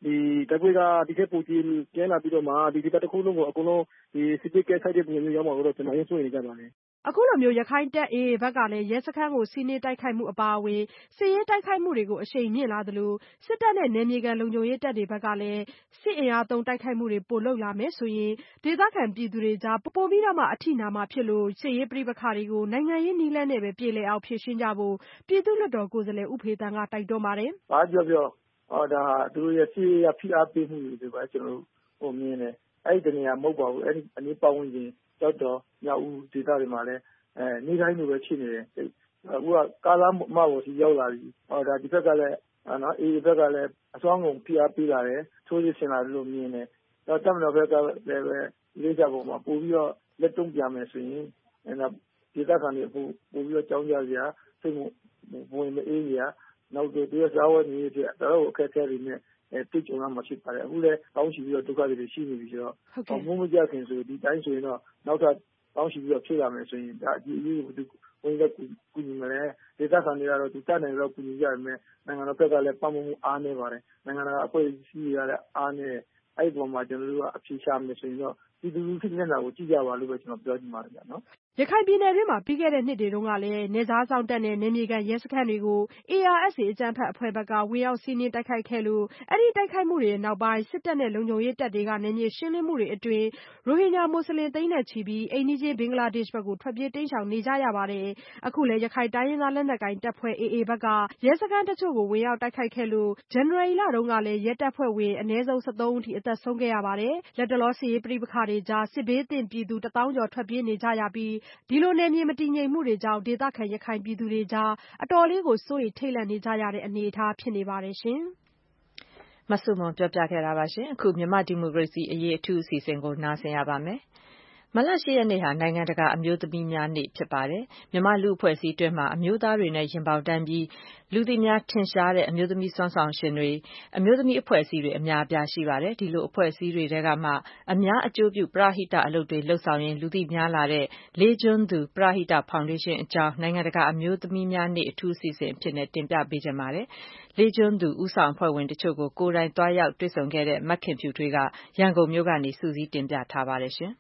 ဒီတကွေးကဒီထက်ပိုကြီးကျန်းလာပြီးတော့မှဒီဒီဘက်တစ်ခုလုံးကိုအကုန်လုံးဒီစစ်ပစ်ကဲဆိုင်တဲ့ပုံမျိုးရောက်မှာတော့ကျွန်တော်ရင်စိုးရိမ်ကြပါတယ်အခုလိုမျိုးရခိုင်တပ် A A ဘက်ကလည်းရဲစခန်းကိုစီးနင်းတိုက်ခိုက်မှုအပါအဝင်စစ်ရေးတိုက်ခိုက်မှုတွေကိုအရှိန်မြင့်လာသလိုစစ်တပ်နဲ့နယ်မြေခံလုံခြုံရေးတပ်တွေဘက်ကလည်းစစ်အင်အားသုံးတိုက်ခိုက်မှုတွေပိုလုပ်လာမယ်ဆိုရင်ဒေသခံပြည်သူတွေကြားပိုပြီးတော့မှအထိနာမှာဖြစ်လို့စစ်ရေးပြိပခါတွေကိုနိုင်ငံရေးနည်းလမ်းနဲ့ပဲပြေလည်အောင်ဖြေရှင်းကြဖို့ပြည်သူ့လွှတ်တော်ကိုယ်စားလှယ်ဦးဖေသန်းကတိုက်တွန်းပါတယ်။ဘာပြောပြောဟောဒါသူတို့ရဲ့စစ်ရေးဖိအားပေးမှုတွေပဲကျွန်တော်ဟိုမြင်တယ်အဲ့ဒီတနေရာမဟုတ်ပါဘူးအဲ့ဒီအနည်းပတ်ဝန်းကျင်ကြောက်တော်မြောက်ဦးဒေသတွေမှာလည်းအဲနေတိုင်းလိုပဲဖြစ်နေတယ်အခုကကားလားမပေါ်စီရောက်လာပြီဟောဒါဒီဘက်ကလည်းနော်အေးဘက်ကလည်းအစွမ်းကုန်ဖိအားပေးလာတယ်ထိုးရဆင်လာလို့မြင်တယ်တော့တမန်တော်ဘက်ကလည်းပဲလေးကြပုံမှာပို့ပြီးတော့လက်တုံးပြမယ်ဆိုရင်အဲဒေသခံတွေပို့ပို့ပြီးတော့ကြောင်းကြစရာစိတ်ဝင်မအေးရနောက်တော့ဒီစားဝတ်နေရေးတော့အခက်အခဲတွေနဲ့အဲပြည့်ကြုံရမှာဖြစ်ပါတယ်အခုလည်းတောင်းချပြီးတော့ဒုက္ခတွေရှိနေပြီဆိုတော့ဘုံမကြခင်ဆိုဒီတိုင်းဆိုရင်တော့နောက်ထပ်တောင်းချပြီးတော့ဖြစ်လာမယ်ဆိုရင်ဒါဒီအရေးကိုဝင်လက်ကူညီမယ်ဒေသခံတွေကတော့ဒီတတ်နိုင်တော့ကူညီကြရမယ်နိုင်ငံတော်ဘက်ကလည်းပတ်မှုအားနေပါတယ်နိုင်ငံတော်အဖွဲ့အစည်းတွေကလည်းအားနေအဲ့ဒီပုံမှာကျွန်တော်တို့ကအဖြေရှာမယ်ဆိုရင်တော့ဒီလူလူဖြစ်နေတာကိုကြည့်ကြပါလို့ပဲကျွန်တော်ပြောချင်ပါတယ်ဗျာနော်ရခိုင်ပြည်နယ်တွင်းမှာပြီးခဲ့တဲ့နှစ်တွေတုန်းကလည်းနေစားဆောင်တက်တဲ့နယ်မြေခံရဲစခန်းတွေကို A R S A အကြမ်းဖက်အဖွဲ့ဘက်ကဝင်ရောက်စီးနင်းတိုက်ခိုက်ခဲ့လို့အဲ့ဒီတိုက်ခိုက်မှုတွေနောက်ပိုင်းစစ်တပ်နဲ့လုံခြုံရေးတပ်တွေကနယ်မြေရှင်းလင်းမှုတွေအတွင်းရိုဟင်ဂျာမွတ်စလင်သိန်းနဲ့ချီပြီးအိမ်နီးချင်းဘင်္ဂလားဒေ့ရှ်ဘက်ကိုထွက်ပြေးတိမ်းရှောင်နေကြရပါတယ်အခုလည်းရခိုင်တိုင်းရင်းသားလက်နက်ကိုင်တပ်ဖွဲ့ A A ဘက်ကရဲစခန်းတချို့ကိုဝင်ရောက်တိုက်ခိုက်ခဲ့လို့ဇန်နဝါရီလတုန်းကလည်းရဲတပ်ဖွဲ့ဝင်အနည်းဆုံး၁၃ဦးထိအသက်ဆုံးခဲ့ရပါတယ်လက်တလောစစ်ရေးပဋိပက္ခတွေကြားစစ်ဘေးသင့်ပြည်သူတသောင်းကျော်ထွက်ပြေးနေကြရပြီးဒီလိုနယ်မြေမတည်ငြိမ်မှုတွေကြောင့်ဒေသခံရခိုင်ပြည်သူတွေကြားအတော်လေးကိုစိုးရိမ်ထိတ်လန့်နေကြရတဲ့အနေအထားဖြစ်နေပါတယ်ရှင်မဆုမွန်ပြောပြခဲ့တာပါရှင်အခုမြန်မာဒီမိုကရေစီအရေးအထူးအစီအစဉ်ကိုနားဆင်ရပါမယ်မတ်လ၈ရက်နေ့ဟာနိုင်ငံတကာအမျိုးသမီးများနေ့ဖြစ်ပါတယ်မြန်မာလူအဖွဲ့အစည်းတွင်မှာအမျိုးသားတွေနဲ့ရင်ပေါင်တန်းပြီးလူသိများထင်ရှားတဲ့အမျိုးသမီးစွမ်းဆောင်ရှင်တွေအမျိုးသမီးအဖွဲ့အစည်းတွေအများအပြားရှိပါတယ်ဒီလိုအဖွဲ့အစည်းတွေတဲကမှအများအကျိုးပြုပရဟိတအလုပ်တွေလှုပ်ဆောင်ရင်းလူသိများလာတဲ့လေးကျွန်းသူပရဟိတဖောင်ဒေးရှင်းအကြောင်းနိုင်ငံတကာအမျိုးသမီးများနေ့အထူးအစီအစဉ်ဖြစ်နေတင်ပြပေးကြပါတယ်လေးကျွန်းသူဥဆောင်အဖွဲ့ဝင်တချို့ကိုကိုယ်တိုင်တွားရောက်တွေ့ဆုံခဲ့တဲ့မက်ခင်ဖြူထွေးကရန်ကုန်မြို့ကနေစူးစီးတင်ပြထားပါတယ်ရှင်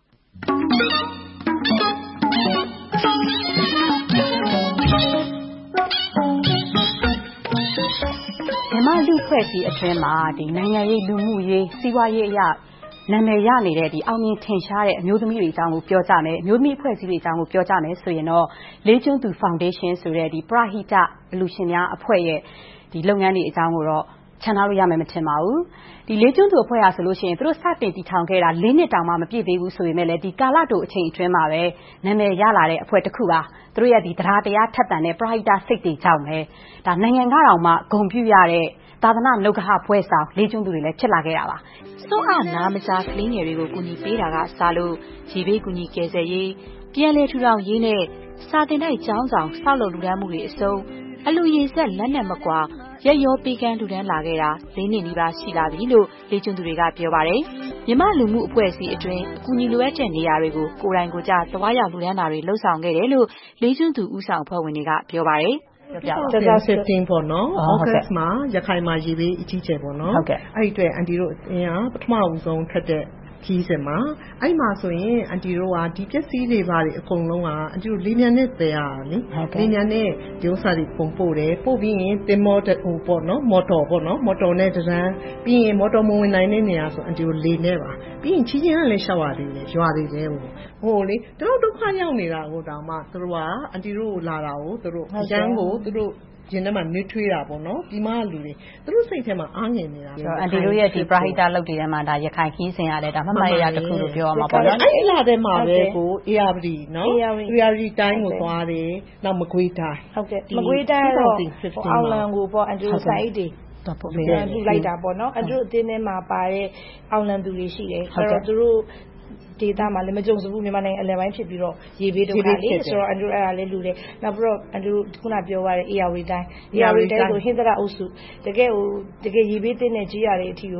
မြန်မာလူဖွဲ့စည်းအတွင်းမှာဒီနိုင်ငံရေးလူမှုရေးစီးပွားရေးအရာနာမည်ရနေတဲ့ဒီအောင်မြင်ထင်ရှားတဲ့အမျိုးသမီးတွေအကြောင်းကိုပြောကြမယ်အမျိုးသမီးအဖွဲ့အစည်းတွေအကြောင်းကိုပြောကြမယ်ဆိုရင်တော့လေးကျွန်းသူဖောင်ဒေးရှင်းဆိုတဲ့ဒီပရဟိတအလူရှင်များအဖွဲ့ရဲ့ဒီလုပ်ငန်းတွေအကြောင်းကိုတော့ချန်ထားလို့ရမယ်မထင်ပါဘူးဒီလေးကျွန်းသူအဖွဲ့ဟာဆိုလို့ရှိရင်သူတို့စတင်တည်ထောင်ခဲ့တာ၄နှစ်တောင်မှမပြည့်သေးဘူးဆိုပေမဲ့လည်းဒီကာလတိုအချိန်အတွင်းမှာပဲနာမည်ရလာတဲ့အဖွဲ့တစ်ခုပါသူတို့ရဲ့ဒီတရားတရားထက်သန်တဲ့ပရဟိတစိတ်တွေကြောင့်ပဲဒါနိုင်ငံကတောင်မှဂုဏ်ပြုရတဲ့သာသနာ့နှုတ်ကဟပွဲဆောင်လေးကျွန်းသူတွေလည်းဖြစ်လာခဲ့တာပါစွန့်အားနာမကြားကလေးငယ်တွေကိုကူညီပေးတာကစားလို့ရေဘေးကူညီကယ်ဆယ်ရေးပြန်လည်ထူထောင်ရေးနဲ့စာတင်တိုက်ကျောင်းဆောင်ဆောက်လုပ်လူဒန်းမှုတွေအစုံအလူရည်ဆက်လက်နဲ့မကွာရက်ရောပေးကမ်းလူဒန်းလာခဲ့တာ၄နှစ်နီးပါးရှိလာပြီလို့လေးကျွန်းသူတွေကပြောပါတယ်မြမလူမှုအဖွဲ့အစည်းအတွင်းအကူအညီလိုအပ်တဲ့နေရာတွေကိုကိုယ်တိုင်ကိုယ်ကျသွားရောက်လူဒန်းတာတွေလှုပ်ဆောင်ခဲ့တယ်လို့လေးကျွန်းသူဦးဆောင်အဖွဲ့ဝင်တွေကပြောပါတယ်တဝက်ဆယ်တင်ပေါ့နော် August မှာရခိုင်မှာရေးပေးအကြီးကျယ်ပေါ့နော်အဲ့ဒီအတွက်အန်တီတို့အင်းကပထမဦးဆုံးထက်တဲ့ကြီးစင်မှာအဲ့မှာဆိုရင်အန်တီတို့ကဒီပစ္စည်းတွေပါတွေအကုန်လုံးကအန်တီတို့လေးမြန်နဲ့တည်ရတာလေလေးမြန်နဲ့ဒီဥစ္စာတွေပုံပို့တယ်ပို့ပြီးရင်တင်မောဟိုပေါ့နော်မော်တော်ပေါ့နော်မော်တော်နဲ့တန်းပြီးရင်မော်တော်မဝင်နိုင်တဲ့နေရာဆိုအန်တီတို့လေးနဲ့ပါပြီးရင်ချီးချင်းကလည်းရှောက်ရတယ်လေရွာတွေလည်းဟိုလေတို့ဒုက္ခရောက်နေတာကိုတောင်မှသူတို့ကအန်တီတို့လာတာကိုသူတို့အကျန်းကိုသူတို့ရင်ထဲမှာနှွေးထွေးတာပေါ့နော်ဒီမှာလူတွေသူတို့စိတ်ထဲမှာအားငယ်နေတာဆိုတော့အန်တီတို့ရဲ့ဒီပရဟိတလုပ်တွေထဲမှာဒါရခိုင်ခီးစင်ရတယ်ဒါမှတ်မှတ်ရရတစ်ခုလို့ပြောရမှာပေါ့နော်အဲ့လာတဲ့မှာပဲကို A R D နော် A R D တိုင်းကိုသွားတယ်နောက်မကွေးတိုင်းဟုတ်ကဲ့မကွေးတိုင်းတော့အောင်လံကိုပေါ့အန်တီတို့စိုက်တွေတော့ပို့ပေးတယ်လူလိုက်တာပေါ့နော်အန်တီတို့အတင်းထဲမှာပါတဲ့အောင်လံသူတွေရှိတယ်ဆိုတော့သူတို့ဒေတာမှာလည်းမကြုံစဘူးမြန်မာနိုင်ငံအလယ်ပိုင်းဖြစ်ပြီးတော့ရေဘေးဒုက္ခလေးဆိုတော့အန်ဒရူအဲ့ဒါလေးလူတယ်နောက်ပြီးတော့အန်ဒရူခုနပြောရတဲ့ A R D တိုင်း A R D တိုင်းကိုဟင်္ဒရာအုပ်စုတကယ်ဟိုတကယ်ရေဘေးတင်းတဲ့ကြီးရတဲ့အထီကို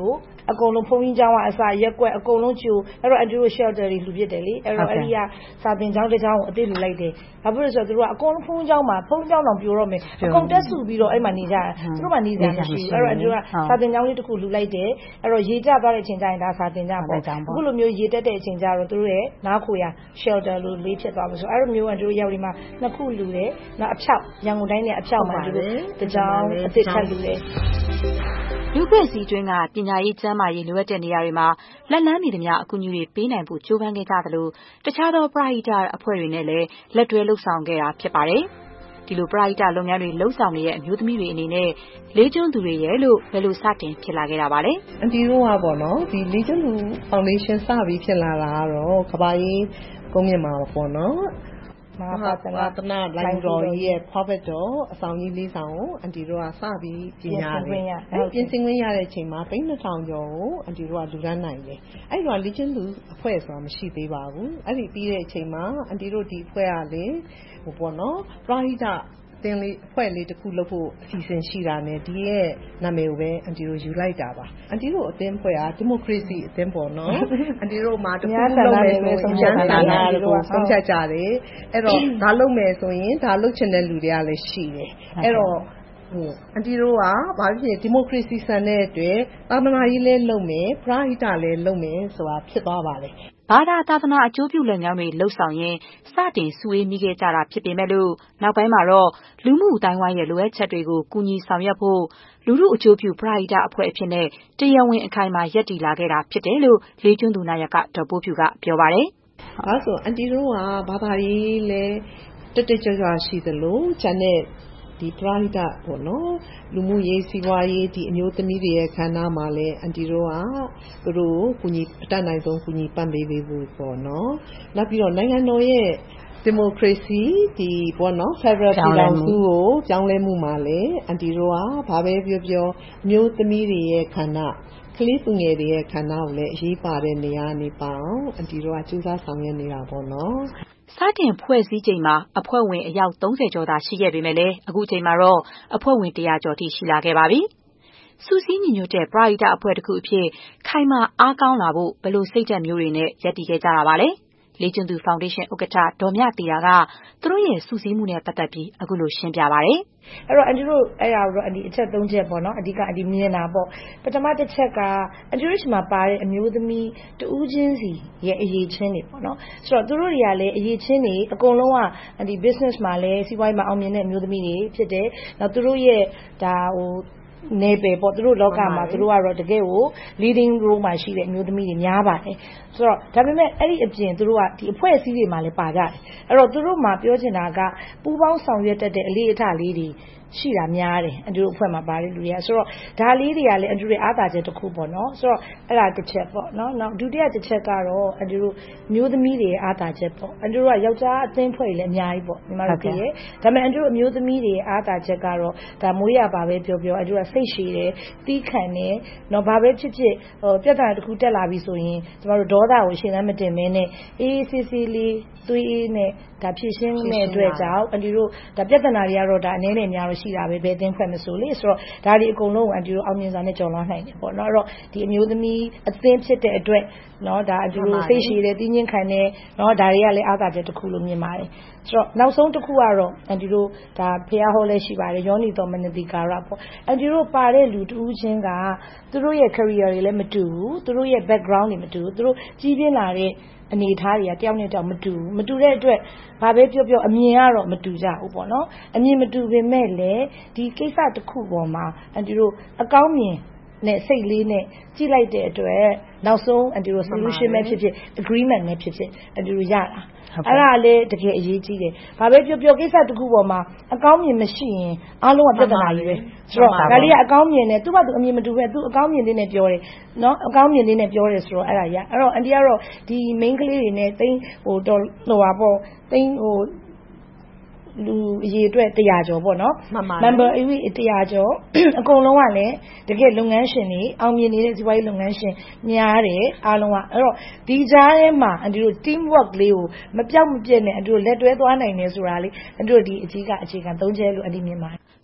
အကုန်လုံးဖုန်းကြီးကျောင်းကအစရက်ကွက်အကုန်လုံးကျိုးအဲ့တော့အန်တီတို့ shelter တွေလူဖြစ်တယ်လေအဲ့တော့အဲ့ဒီကစာသင်ကျောင်းတစ်ကျောင်းကိုအသစ်လူလိုက်တယ်ဘာဖြစ်လို့ဆိုတော့သူတို့ကအကုန်လုံးဖုန်းကျောင်းမှာဖုန်းကျောင်းတောင်ပြိုတော့မယ်အကုန်တက်စုပြီးတော့အဲ့မှာနေကြတယ်သူတို့မှနေကြတယ်မရှိဘူးအဲ့တော့အန်တီတို့ကစာသင်ကျောင်းလေးတစ်ခုလူလိုက်တယ်အဲ့တော့ရေကျသွားတဲ့အချိန်ကျရင်ဒါစာသင်ကြပေါ့အခုလိုမျိုးရေတက်တဲ့အချိန်ကျတော့သူတို့ရဲ့နားခိုရ shelter လို့လေးဖြစ်သွားလို့ဆိုအဲ့လိုမျိုးအန်တီတို့ရောက်ဒီမှာနှစ်ခုလူတယ်နောက်အဖြောက်ရန်ကုန်တိုင်းနဲ့အဖြောက်မှာသူတို့တကြောင်အသစ်ထပ်လူတယ်လူ့ဘဝစည်းတွင်းကပညာရေးကျန်းမာရေးလိုအပ်တဲ့နေရာတွေမှာလက်လန်းမီသမျှအကူအညီတွေပေးနိုင်ဖို့ကြိုးပမ်းခဲ့ကြသလိုတခြားသောပရဟိတအဖွဲ့တွေနဲ့လည်းလက်တွဲလှုပ်ဆောင်ခဲ့တာဖြစ်ပါတယ်။ဒီလိုပရဟိတလုပ်ငန်းတွေလှုပ်ဆောင်နေတဲ့အမျိုးသမီးတွေအနေနဲ့လေးကျွန်းသူတွေရဲ့လို့ဘယ်လိုစတင်ဖြစ်လာခဲ့တာပါလဲ။အန်တီတို့ကပေါ့နော်ဒီလေးကျွန်းသူဖောင်ဒေးရှင်းစပြီးဖြစ်လာတာကတော့ကဘာကြီးကုန်းမြင့်မှာပေါ့နော်။မဟာပါသနာလိုင်းတော်ကြီးရဲ့ prophet တော်အဆောင်ကြီးလေးဆောင်ကိုအန်တီတို့ကစပြီးပြင်ရတယ်။အဲပြင်ဆင်ခွင့်ရတဲ့အချိန်မှာသိန်းနှစ်ထောင်ကျော်ကိုအန်တီတို့ကလူဒန်းနိုင်တယ်။အဲ့တော့လေ့ကျင့်သူအဖွဲ့ဆိုတာမရှိသေးပါဘူး။အဲ့ဒီပြီးတဲ့အချိန်မှာအန်တီတို့ဒီအဖွဲ့ကလေဟိုပေါ့နော်ပရိဟိတတင်လေးအဖွဲ့လေးတစ်ခုလုပ်ဖို့အစီအစဉ်ရှိတာနဲ့ဒီရဲ့နာမည်ကိုပဲအန်တီတို့ယူလိုက်တာပါအန်တီတို့အသင်းအဖွဲ့ကဒီမိုကရေစီအသင်းပေါ့နော်အန်တီတို့မှာတစ်ခုလုပ်မယ်ဆိုရင်ကျန်းစာနာတွေကိုဆုံးဖြတ်ကြတယ်အဲ့တော့ဒါလုပ်မယ်ဆိုရင်ဒါလုပ်ချင်တဲ့လူတွေကလည်းရှိတယ်အဲ့တော့ဟိုအန်တီတို့ကဘာဖြစ်ဒီမိုကရေစီစံတဲ့အတွက်သာသနာရေးလည်းလုပ်မယ်ပရိဟိတလည်းလုပ်မယ်ဆိုတာဖြစ်သွားပါတယ်ဘာသာသာသနာအကျိုးပြုလုပ်ငန်းတွေလှုပ်ဆောင်ရင်စတင်စုဝေးမိခဲ့ကြတာဖြစ်ပေမဲ့လို့နောက်ပိုင်းမှာတော့လူမှုအတိုင်းဝိုင်းရဲ့လိုအပ်ချက်တွေကိုကူညီဆောင်ရွက်ဖို့လူမှုအကျိုးပြုပရဟိတအဖွဲ့အဖြစ်နဲ့တရားဝင်အခိုင်အမာရပ်တည်လာခဲ့တာဖြစ်တယ်လို့လေးကျွန်းသူနာယကဒေါ်ပိုးဖြူကပြောပါတယ်။အဲဆိုအန်တီတို့ကဘာသာရေးလည်းတက်တက်ကြွကြွရှိသလိုကျန်တဲ့ဒီပရဟိတပေါ့နော်လူမှုရေးစီးပွားရေးဒီအမျိုးသမီးတွေရဲ့ခန္ဓာမှာလည်းအန်တီတို့ကသူတို့ကိုကူညီအတတ်နိုင်ဆုံးကူညီပံ့ပေးပေးဖို့ပေါ့နော်နောက်ပြီးတော့နိုင်ငံတော်ရဲ့ဒီမိုကရေစီဒီပေါ့နော် Federal ပြည်ထောင်စုကိုပြောင်းလဲမှုမှာလည်းအန်တီတို့ကဘာပဲပြောပြောအမျိုးသမီးတွေရဲ့ခန္ဓာကလေးသူငယ်တွေရဲ့ခန္ဓာကိုလည်းအရေးပါတဲ့နေရာနေပါအောင်အန်တီတို့ကကြိုးစားဆောင်ရွက်နေတာပေါ့နော်စတင်ဖွဲ့စည်းချိန်မှာအဖွဲ့ဝင်အယောက်သုံးဆယ်ကျော်သာရှိခဲ့ပေမဲ့လည်းအခုချိန်မှာတော့အဖွဲ့ဝင်တရာကျော်ထိရှိလာခဲ့ပါပြီ။စူးစီးညီညွတ်တဲ့ပရဟိတအဖွဲ့တစ်ခုအဖြစ်ခိုင်မာအားကောင်းလာဖို့ဘယ်လိုစိတ်ဓာတ်မျိုးတွေနဲ့ရပ်တည်ခဲ့ကြတာပါလဲ။လေးကျွန်းသူဖောင်ဒေးရှင်းဥက္ကဋ္ဌဒေါ်မြတီတာကသူတို့ရဲ့စူးစီးမှုနဲ့ပတ်သက်ပြီးအခုလိုရှင်းပြပါဗျ။အဲ့တော့အန်တီတို့အဲ့ဒါတော့အန်တီအချက်သုံးချက်ပေါ့နော်အဓိကအန်တီမြင်တာပေါ့ပထမတစ်ချက်ကအန်တီတို့ရှိမှာပါတဲ့အမျိုးသမီးတဦးချင်းစီရဲ့အရေးချင်းတွေပေါ့နော်ဆိုတော့သူတို့တွေကလည်းအရေးချင်းတွေအကုန်လုံးကအန်တီ business မှာလည်းစီးပွားရေးမှာအောင်မြင်တဲ့အမျိုးသမီးတွေဖြစ်တယ်နောက်သူတို့ရဲ့ဒါဟိုနေပေပေါ့သူတို့လောကမှာသူတို့ကတော့တကယ်ကို leading role မှာရှိတဲ့အမျိုးသမီးတွေများပါတယ်ဆိုတော့ဒါပေမဲ့အဲ့ဒီအပြင်သူတို့ကဒီအဖွဲ့အစည်းတွေမှာလည်းပါကြတယ်အဲ့တော့သူတို့မှာပြောချင်တာကပူးပေါင်းဆောင်ရွက်တတ်တဲ့အလေးအထားလေးတွေရှိတာများတယ်အန်တီတို့အဖွဲ့မှာပါတဲ့လူတွေကဆိုတော့ဒါလေးတွေကလည်းအန်တီတို့အားသာချက်တစ်ခုပေါ့နော်ဆိုတော့အဲ့ဒါတစ်ချက်ပေါ့နော်နောက်ဒုတိယတစ်ချက်ကတော့အန်တီတို့မျိုးသမီးတွေအားသာချက်ပေါ့အန်တီတို့ကယောက်ျားအသင်းဖွဲ့လည်းအများကြီးပေါ့ညီမတို့ကြည့်ရဲဒါပေမဲ့အန်တီတို့အမျိုးသမီးတွေအားသာချက်ကတော့ဒါမွေးရပါပဲပြောပြောအန်တီတို့ကစိတ်ရှည်တယ်တီးခံတယ်နော်ဘာပဲဖြစ်ဖြစ်ဟိုပြဿနာတစ်ခုတက်လာပြီဆိုရင်ကျမတို့ဒေါသကိုရှင်းလမ်းမတင်မင်းနဲ့အေးအေးဆေးဆေးလေးသွေးအေးနဲ့ဒါဖြည့်ရှင်းတဲ့အတွက်ကြောင့်အန်တီတို့ဒါပြဿနာတွေကတော့ဒါအနေနဲ့များတော့ရှိတာပဲဘယ်တင်းဖွဲ့မဆိုလေဆိုတော့ဒါဒီအကုန်လုံးကိုအန်တီတို့အောင်မြင်စွာနဲ့ကြော်လွှားနိုင်တယ်ပေါ့နော်အဲ့တော့ဒီအမျိုးသမီးအသင်းဖြစ်တဲ့အတွက်နော်ဒါအန်တီတို့စိတ်ရှည်တယ်တင်းချင်းခံတယ်နော်ဒါတွေကလည်းအားသာချက်တစ်ခုလို့မြင်ပါတယ်ဆိုတော့နောက်ဆုံးတစ်ခုကတော့အန်တီတို့ဒါဖះဟောလဲရှိပါတယ်ယောနီတော်မနတိကာရပေါ့အန်တီတို့ပါတဲ့လူတူးချင်းကသူတို့ရဲ့ career တွေလည်းမတူဘူးသူတို့ရဲ့ background တွေမတူဘူးသူတို့ကြီးပြင်းလာတဲ့အနေထားတွေကတယောက်နဲ့တယောက်မတူဘူးမတူတဲ့အတွက်ဘာပဲပြောပြောအမြင်ကတော့မတူကြဘူးပေါ့နော်အမြင်မတူပေမဲ့လည်းဒီကိစ္စတစ်ခုပေါ်မှာအန်တီတို့အကောင်းမြင်နဲ့စိတ်လေးနဲ့ကြည့်လိုက်တဲ့အတွက်နောက်ဆုံးအန်တီတို့ solution ပဲဖြစ်ဖြစ် agreement ပဲဖြစ်ဖြစ်အန်တီတို့ရတာအဲ့ဒါလည်းတကယ်အရေးကြီးတယ်ဘာပဲပြောပြောကိစ္စတစ်ခုပေါ်မှာအကောင်းမြင်မရှိရင်အားလုံးကပြဿနာကြီးပဲဆိုတော့ဒါလေးကအကောင်းမြင်နဲ့သူ့ဘာသူအမြင်မတူပဲသူအကောင်းမြင်လေးနဲ့ပြောတယ်နော်အကောင်းမြင်လေးနဲ့ပြောတယ်ဆိုတော့အဲ့ဒါရအဲ့တော့အန်တီကတော့ဒီ main ကလေးတွေနဲ့တိန်းဟိုတော့ဟိုပါပေါ့တိန်းဟိုလူအရေးအတွက်တရာကျော်ပေါ့နော် member အဝိတရာကျော်အကုန်လုံးကလည်းတကယ်လုပ်ငန်းရှင်တွေအောင်မြင်နေတဲ့စီးပွားရေးလုပ်ငန်းရှင်များတယ်အားလုံးကအဲ့တော့ဒီကြားထဲမှာအန်တီတို့ team work လေးကိုမပြောက်မပြတ်နဲ့အန်တီတို့လက်တွဲသွားနိုင်နေဆိုတာလေအန်တီတို့ဒီအကြီးကအခြေခံသုံးချက်လို့အန်တီမြင်ပါတယ်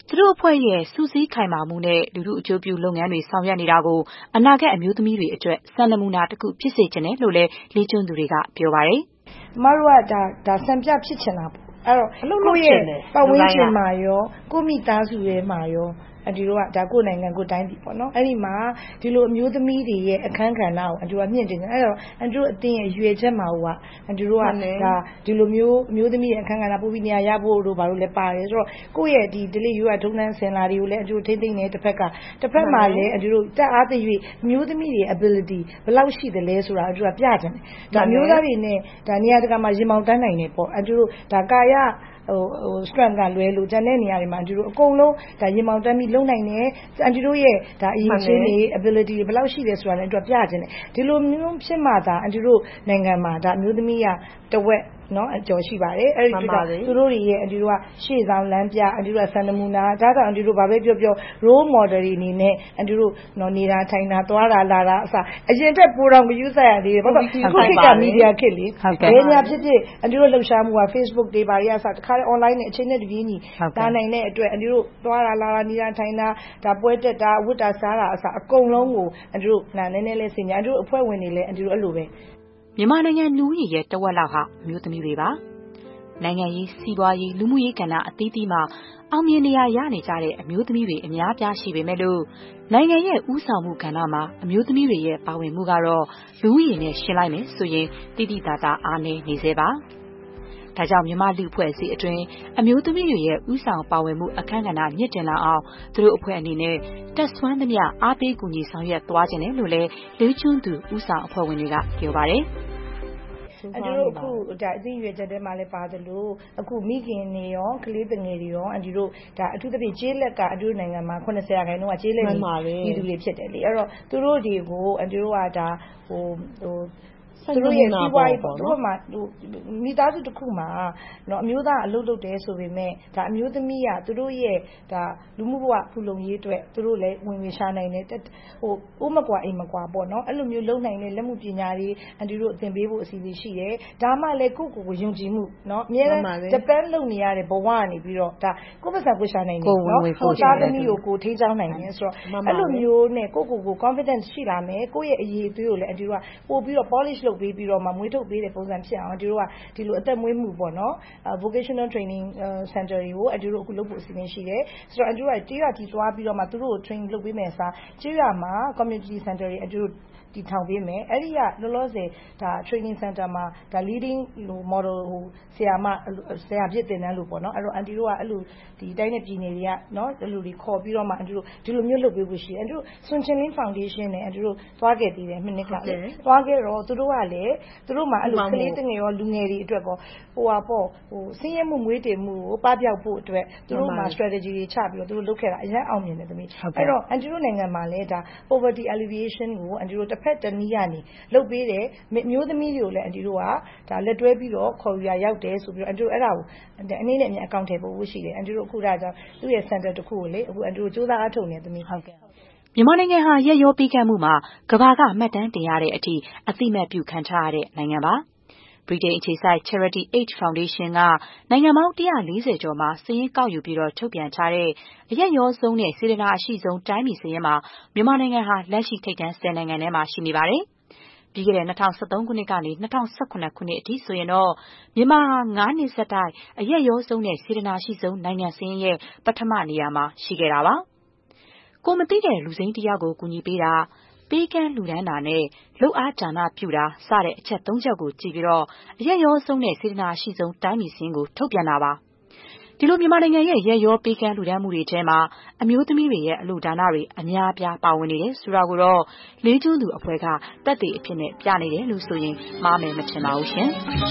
သူတို့အဖွဲ့ရဲ့စူးစီးခိုင်မာမှုနဲ့လူထုအကျိုးပြုလုပ်ငန်းတွေဆောင်ရွက်နေတာကိုအနာဂတ်အမျိုးသမီးတွေအတွက်စံနမူနာတစ်ခုဖြစ်စေချင်တယ်လို့လည်းလေ့ကျင့်သူတွေကပြောပါတယ်။ကျမတို့ကဒါဒါစံပြဖြစ်ချင်တာပေါ့။အဲ့တော့ကိုယ့်ရဲ့ပတ်ဝန်းကျင်မှာရောကိုယ့်မိသားစုရဲ့မှာရောအန်တီတို့ကဒါကိုယ်နိုင်ငံကိုယ်တိုင်းပြည်ပေါ့နော်အဲ့ဒီမှာဒီလိုအမျိုးသမီးတွေရဲ့အခန်းကဏ္ဍကိုအန်တီတို့ကမြင့်တင်တယ်အဲ့တော့အန်တီတို့အတင်းရဲ့ရွေချက်မှာဟိုကအန်တီတို့ကဒါဒီလိုမျိုးအမျိုးသမီးရဲ့အခန်းကဏ္ဍပို့ပြီးနေရာရဖို့တို့ဘာလို့လဲပါတယ်ဆိုတော့ကိုယ့်ရဲ့ဒီဒလိယူရထုံးတန်းစင်လာတွေကိုလည်းအန်တီတို့ထိမ့်သိမ့်နေတစ်ဖက်ကတစ်ဖက်မှာလည်းအန်တီတို့တက်အားသိ၍အမျိုးသမီးတွေရဲ့ ability ဘယ်လောက်ရှိသလဲဆိုတာအန်တီတို့ကပြချင်တယ်ဒါအမျိုးသားတွေနဲ့ဒါနေရာတကာမှာရင်မောင်တန်းနိုင်နေပေါ့အန်တီတို့ဒါကာယဟိုဟို strength ကလွဲလို့ကျန်တဲ့နေရာတွေမှာအန်တီတို့အကုန်လုံးဒါရင်မောင်တန်းပြီးလုံနိုင်တယ်အန်တီတို့ရဲ့ဒါအရေးချင်းတွေ ability တွေဘယ်လောက်ရှိတယ်ဆိုတာလည်းအတွက်ပြချင်တယ်ဒီလိုမျိုးဖြစ်မှသာအန်တီတို့နိုင်ငံမှာဒါအမျိုးသမီးကတဝက်နော်အကျော်ရှိပါတယ်အဲ့ဒီကသူတို့တွေရဲ့အန်တီတို့ကရှေ့ဆောင်လမ်းပြအန်တီတို့ကစံနမူနာဒါကြောင့်အန်တီတို့ဘာပဲပြောပြော role model တွေအနေနဲ့အန်တီတို့နော်နေတာထိုင်တာသွားတာလာတာအစအရင်တက်ပိုးတော့မယူဆရသေးဘူးဘာလို့ခုခေတ်ကမီဒီယာခေတ်လေဘယ်ညာဖြစ်ဖြစ်အန်တီတို့လှုပ်ရှားမှုက Facebook တွေဘာတွေအစတခါတည်း online နဲ့အချိန်နဲ့တပြေးညီတာနိုင်တဲ့အတွက်အန်တီတို့သွားတာလာတာနေတာထိုင်တာဒါပွဲတက်တာဝတ်တာစားတာအစအကုန်လုံးကိုအန်တီတို့နာနည်းနည်းလေးစင်ညာအန်တီတို့အဖွဲ့ဝင်တွေလည်းအန်တီတို့အဲ့လိုပဲမြန်မာနိုင်ငံလူဦးရေရဲ့တဝက်လောက်ဟာအမျိုးသမီးတွေပါနိုင်ငံရေးစီးပွားရေးလူမှုရေးကဏ္ဍအသီးသီးမှာအောင်မြင်နေရရနေကြတဲ့အမျိုးသမီးတွေအများပြားရှိပေမဲ့လို့နိုင်ငံရဲ့ဥဆောင်မှုကဏ္ဍမှာအမျိုးသမီးတွေရဲ့ပါဝင်မှုကတော့လူဦးရေနဲ့ရှင်းလိုက်မယ်ဆိုရင်တိတိကျကျအားနည်းနေသေးပါဒါကြောင့်မြန်မာလူအဖွဲ့အစည်းအတွင်းအမျိုးသမီးတွေရဲ့ဥဆောင်ပါဝင်မှုအခမ်းကဏ္ဍမြင့်တင်လာအောင်သူတို့အဖွဲ့အနေနဲ့တက်ဆွမ်းသမျှအားပေးကူညီဆောင်ရွက်သွားခြင်းတယ်လို့လည်းလေ့ကျင့်သူဥဆောင်အဖွဲ့ဝင်တွေကပြောပါတယ်အန်တီတို့အခုဒါအသိရွယ်ချက်ထဲမှာလည်းပါတယ်လို့အခုမိခင်နေရောကလေးငယ်တွေရောအန်တီတို့ဒါအထူးသဖြင့်ကျေးလက်ကအန်တီတို့နိုင်ငံမှာeightyရာခိုင်နှုန်းကကျေးလက်နေပြည်သူတွေဖြစ်တယ်လေအဲ့တော့သူတို့တွေကိုအန်တီတို့ကဒါဟိုဟိုသူတို့ရဲ့စီးပွားရေးပေါ့သူတို့မှမိသားစုတစ်ခုမှာเนาะအမျိုးသားအလုပ်လုပ်တယ်ဆိုပေမဲ့ဒါအမျိုးသမီးကသူတို့ရဲ့ဒါလူမှုဘဝဖူလုံရေးအတွက်သူတို့လည်းဝင်ဝင်ရှာနိုင်တယ်ဟိုဥမကွာအိမ်မကွာပေါ့เนาะအဲ့လိုမျိုးလုပ်နိုင်တဲ့လက်မှုပညာတွေအန်တီတို့အသင်ပေးဖို့အစီအစဉ်ရှိတယ်ဒါမှလည်းကိုယ့်ကိုယ်ကိုယုံကြည်မှုเนาะအများနဲ့ depend လုပ်နေရတဲ့ဘဝကနေပြီးတော့ဒါကိုယ့်ပတ်စံကိုရှာနိုင်တယ်เนาะကိုယ်သားသမီးကိုကိုယ်ထိန်းချောင်းနိုင်တယ်ဆိုတော့အဲ့လိုမျိုးနဲ့ကိုယ့်ကိုယ်ကို confidence ရှိလာမယ်ကိုယ့်ရဲ့အရေးအသွေးကိုလည်းအန်တီတို့ကပို့ပြီးတော့ polish လုပ်ပေးပြီးတော့မှမွေးထုတ်ပေးတဲ့ပုံစံဖြစ်အောင်ဒီလိုကဒီလိုအသက်မွေးမှုပေါ့နော် vocational training center တွေကိုအတူတူအခုလုပ်ဖို့အစီအစဉ်ရှိတယ်ဆိုတော့အတူတူကြေးရွာကြီးသွားပြီးတော့မှသူတို့ကို train လုပ်ပေးမယ်စားကြေးရွာမှာ community center တွေအတူတူတည်ထောင်ပေးမယ်အဲ့ဒီကလောလောဆယ်ဒါ training center မှာဒါ leading model ဟိုဆရာမဆရာပြည့်တင်တန်းလို့ပေါ့နော်အဲ့တော့အန်တီတို့ကအဲ့လိုဒီတိုင်းနဲ့ပြည်နယ်တွေကနော်အဲ့လိုတွေခေါ်ပြီးတော့မှအန်တီတို့ဒီလိုမျိုးလုပ်ပေးဖို့ရှိတယ်အန်တီတို့ဆွန်ချင်လင်း foundation နဲ့အန်တီတို့သွားခဲ့ပြီးတယ်မိနစ်ကလေသွားခဲ့တော့သူတို့ကလည်းသူတို့မှာအဲ့လိုကလေးတငယ်ရောလူငယ်တွေအတွက်ပေါ့ဟိုဟာပေါ့ဟိုစင်းရဲမှုမွေးတင်မှုကိုပပျောက်ဖို့အတွက်သူတို့မှာ strategy တွေချပြီးတော့သူတို့လုပ်ခဲ့တာအရင်အောင်မြင်တယ်သမီးအဲ့တော့အန်တီတို့နိုင်ငံမှာလည်းဒါ poverty alleviation ကိုအန်တီတို့တစ်ဖက်တနည်းကနေလုပ်ပေးတယ်မျိုးသမီးတွေကိုလည်းအန်တီတို့ကဒါလက်တွဲပြီးတော့ခေါ်ယူရရောက်တယ်ဆိုပြီးတော့အန်တီတို့အဲ့ဒါကိုအနေနဲ့အမြင်အကောင့်ထဲပို့ဖို့ရှိတယ်အန်တီတို့အခုဒါကြောင့်သူ့ရဲ့ center တစ်ခုကိုလေအခုအန်တီတို့စူးစမ်းအားထုတ်နေသမီးဟုတ်ကဲ့မြန်မာနိုင်ငံဟာရက်ရောပေးကမ်းမှုမှာကမ္ဘာကမှတ်တမ်းတင်ရတဲ့အထိအသိမဲ့ပြုခံထားရတဲ့နိုင်ငံပါဗြိတိန်အခြေစိုက် Charity Aid Foundation ကနိုင်ငံပေါင်းone hundred fortyကျော်မှာစာရင်းကောက်ယူပြီးတော့ထုတ်ပြန်ထားတဲ့အရက်ရောဆုံးနဲ့စေတနာအရှိဆုံးတိုင်းပြည်စာရင်းမှာမြန်မာနိုင်ငံဟာလက်ရှိထိပ်တန်းtenနိုင်ငံထဲမှာရှိနေပါတယ်ပြီးခဲ့တဲ့twenty thirteenခုနှစ်ကနေtwenty eighteenခုနှစ်အထိဆိုရင်တော့မြန်မာဟာfiveနှစ်ဆက်တိုက်အရက်ရောဆုံးနဲ့စေတနာရှိဆုံးနိုင်ငံစာရင်းရဲ့ပထမနေရာမှာရှိခဲ့တာပါကိုမသိတဲ့လူစိမ်းတယောက်ကိုကူညီပေးတာပေးကမ်းလှူဒန်းတာနဲ့လှုပ်အားဒါနပြုတာစတဲ့အချက်သုံးချက်ကိုကြည့်ပြီးတော့အရက်ရောဆုံးနဲ့စေတနာရှိဆုံးတိုင်းပြည်စင်းကိုထုတ်ပြန်တာပါဒီလိုမြန်မာနိုင်ငံရဲ့ရက်ရောပေးကမ်းလှူဒန်းမှုတွေထဲမှာအမျိုးသမီးတွေရဲ့အလှူဒါနတွေအများအပြားပါဝင်နေတယ်ဆိုတာကိုတော့လေးကျွန်းသူအဖွဲ့ကသက်သေအဖြစ်နဲ့ပြနေတယ်လို့ဆိုရင်မှားမယ်မထင်ပါဘူးရှင်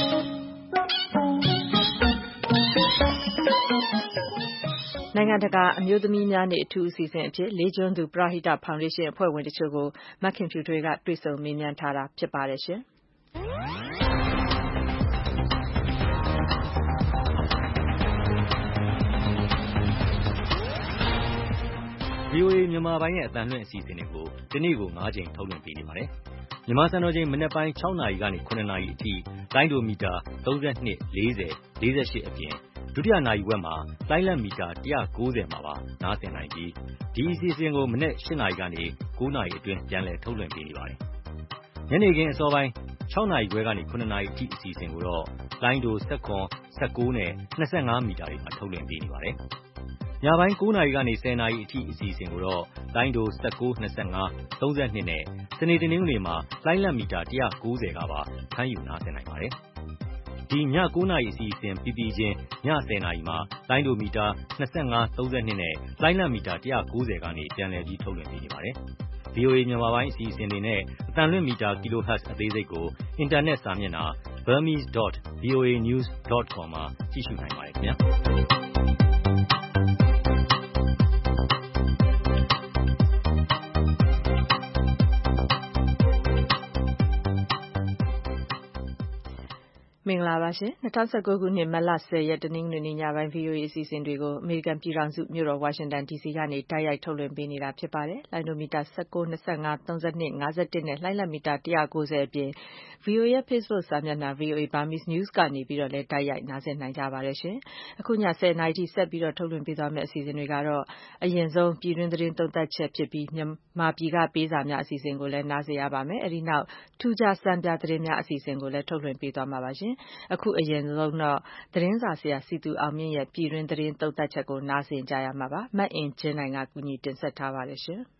နိုင်ငံတကာအမျိုးသမီးများနေ့အထူးအစီအစဉ်အဖြစ်လေးကျွန်းသူပရဟိတဖောင်ဒေးရှင်းအဖွဲ့ဝင်တချို့ကိုမခင်ဖြူထွေးကတွေ့ဆုံမေးမြန်းထားတာဖြစ်ပါတယ်ရှင်။ V O A မြန်မာပိုင်းရဲ့အသံလွှင့်အစီအစဉ်တွေကိုဒီနေ့ကိုfiveကြိမ်ထုတ်လွှင့်ပေးနေပါတယ်။မြန်မာစံတော်ချိန်မနက်ပိုင်းsixနာရီကနေsevenနာရီအထိလိုင်းဒိုမီတာthirty-two, forty, forty-eightအပြင်ဒုတိယနာရီဝက်မှာလိုင်းလံမီတာone ninetyမှာပါနားဆင်နိုင်ပြီးဒီအစီအစဉ်ကိုမနက်eightနာရီကနေnineနာရီအတွင်းပြန်လည်ထုတ်လွှင့်ပေးနေပါတယ်။ညနေခင်းအစောပိုင်းsixနာရီခွဲကနေeightနာရီအထိအစီအစဉ်ကိုတော့လိုင်းတိုseven, nineteenနဲ့twenty-fiveမီတာတွေမှာထုတ်လွှင့်ပေးနေပါတယ်။ညပိုင်းnineနာရီကနေtenနာရီအထိအစီအစဉ်ကိုတော့လိုင်းတိုnineteen, twenty-five, thirty-twoနဲ့စနေတနင်္ဂနွေမှာလိုင်းလံမီတာone ninetyကပါဖမ်းယူနားဆင်နိုင်ပါတယ်။ဒီညnineနာရီအစီအစဉ်ပြီးပြီးချင်းညtenနာရီမှာလိုင်းတိုမီတာtwenty-five, thirty-twoနဲ့လိုင်းလံမီတာone ninetyကနေပြန်လည်ပြီးထုတ်လွှင့်ပေးနေပါတယ်။ဗွီအိုအေ မြန်မာပိုင်းအစီအစဉ်တွေနဲ့အသံလွှင့်မီတာ kilohertz အသေးစိတ်ကိုအင်တာနက်စာမျက်နှာ burmese dot v o a news dot com မှာကြည့်ရှုနိုင်ပါတယ်ခင်ဗျာ။မင်္ဂလာပါရှင်။twenty nineteenခုနှစ်မတ်လtenရက်တနင်္ဂနွေနေ့ညပိုင်း ဗွီအိုအေအစီအစဉ်တွေကိုအမေရိကန်ပြည်ထောင်စုမြို့တော်ဝါရှင်တန်ဒီစီကနေတိုက်ရိုက်ထုတ်လွှင့်ပေးနေတာဖြစ်ပါတယ်။လိုင်းဒိုမီတာnineteen, twenty-five, thirty-two, fifty-oneနဲ့လှိုင်းလံမီတာone ninetyအပြင် ဗွီအိုအေရဲ့ Facebook စာမျက်နှာ ဗွီအိုအေ Burmese News ကနေပြီးတော့လည်းတိုက်ရိုက်နားဆင်နိုင်ကြပါတယ်ရှင်။အခုညtenနာရီထိဆက်ပြီးတော့ထုတ်လွှင့်ပေးသွားမယ့်အစီအစဉ်တွေကတော့အရင်ဆုံးပြည်တွင်းသတင်းသုံးသပ်ချက်ဖြစ်ပြီးမြန်မာပြည်ကပေးစာများအစီအစဉ်ကိုလည်းနားဆင်ရပါမယ်။အဲဒီနောက်ထူးခြားစံပြသတင်းများအစီအစဉ်ကိုလည်းထုတ်လွှင့်ပေးသွားမှာပါရှင်။အခုအရင်ဆုံးတော့သတင်းစာဆရာစီသူအောင်မြင့်ရဲ့ပြည်တွင်းသတင်းသုံးသပ်ချက်ကိုနားဆင်ကြရမှာပါ။မအင်ကြင်းနိုင်ကကူညီတင်ဆက်ထားပါတယ်ရှင်။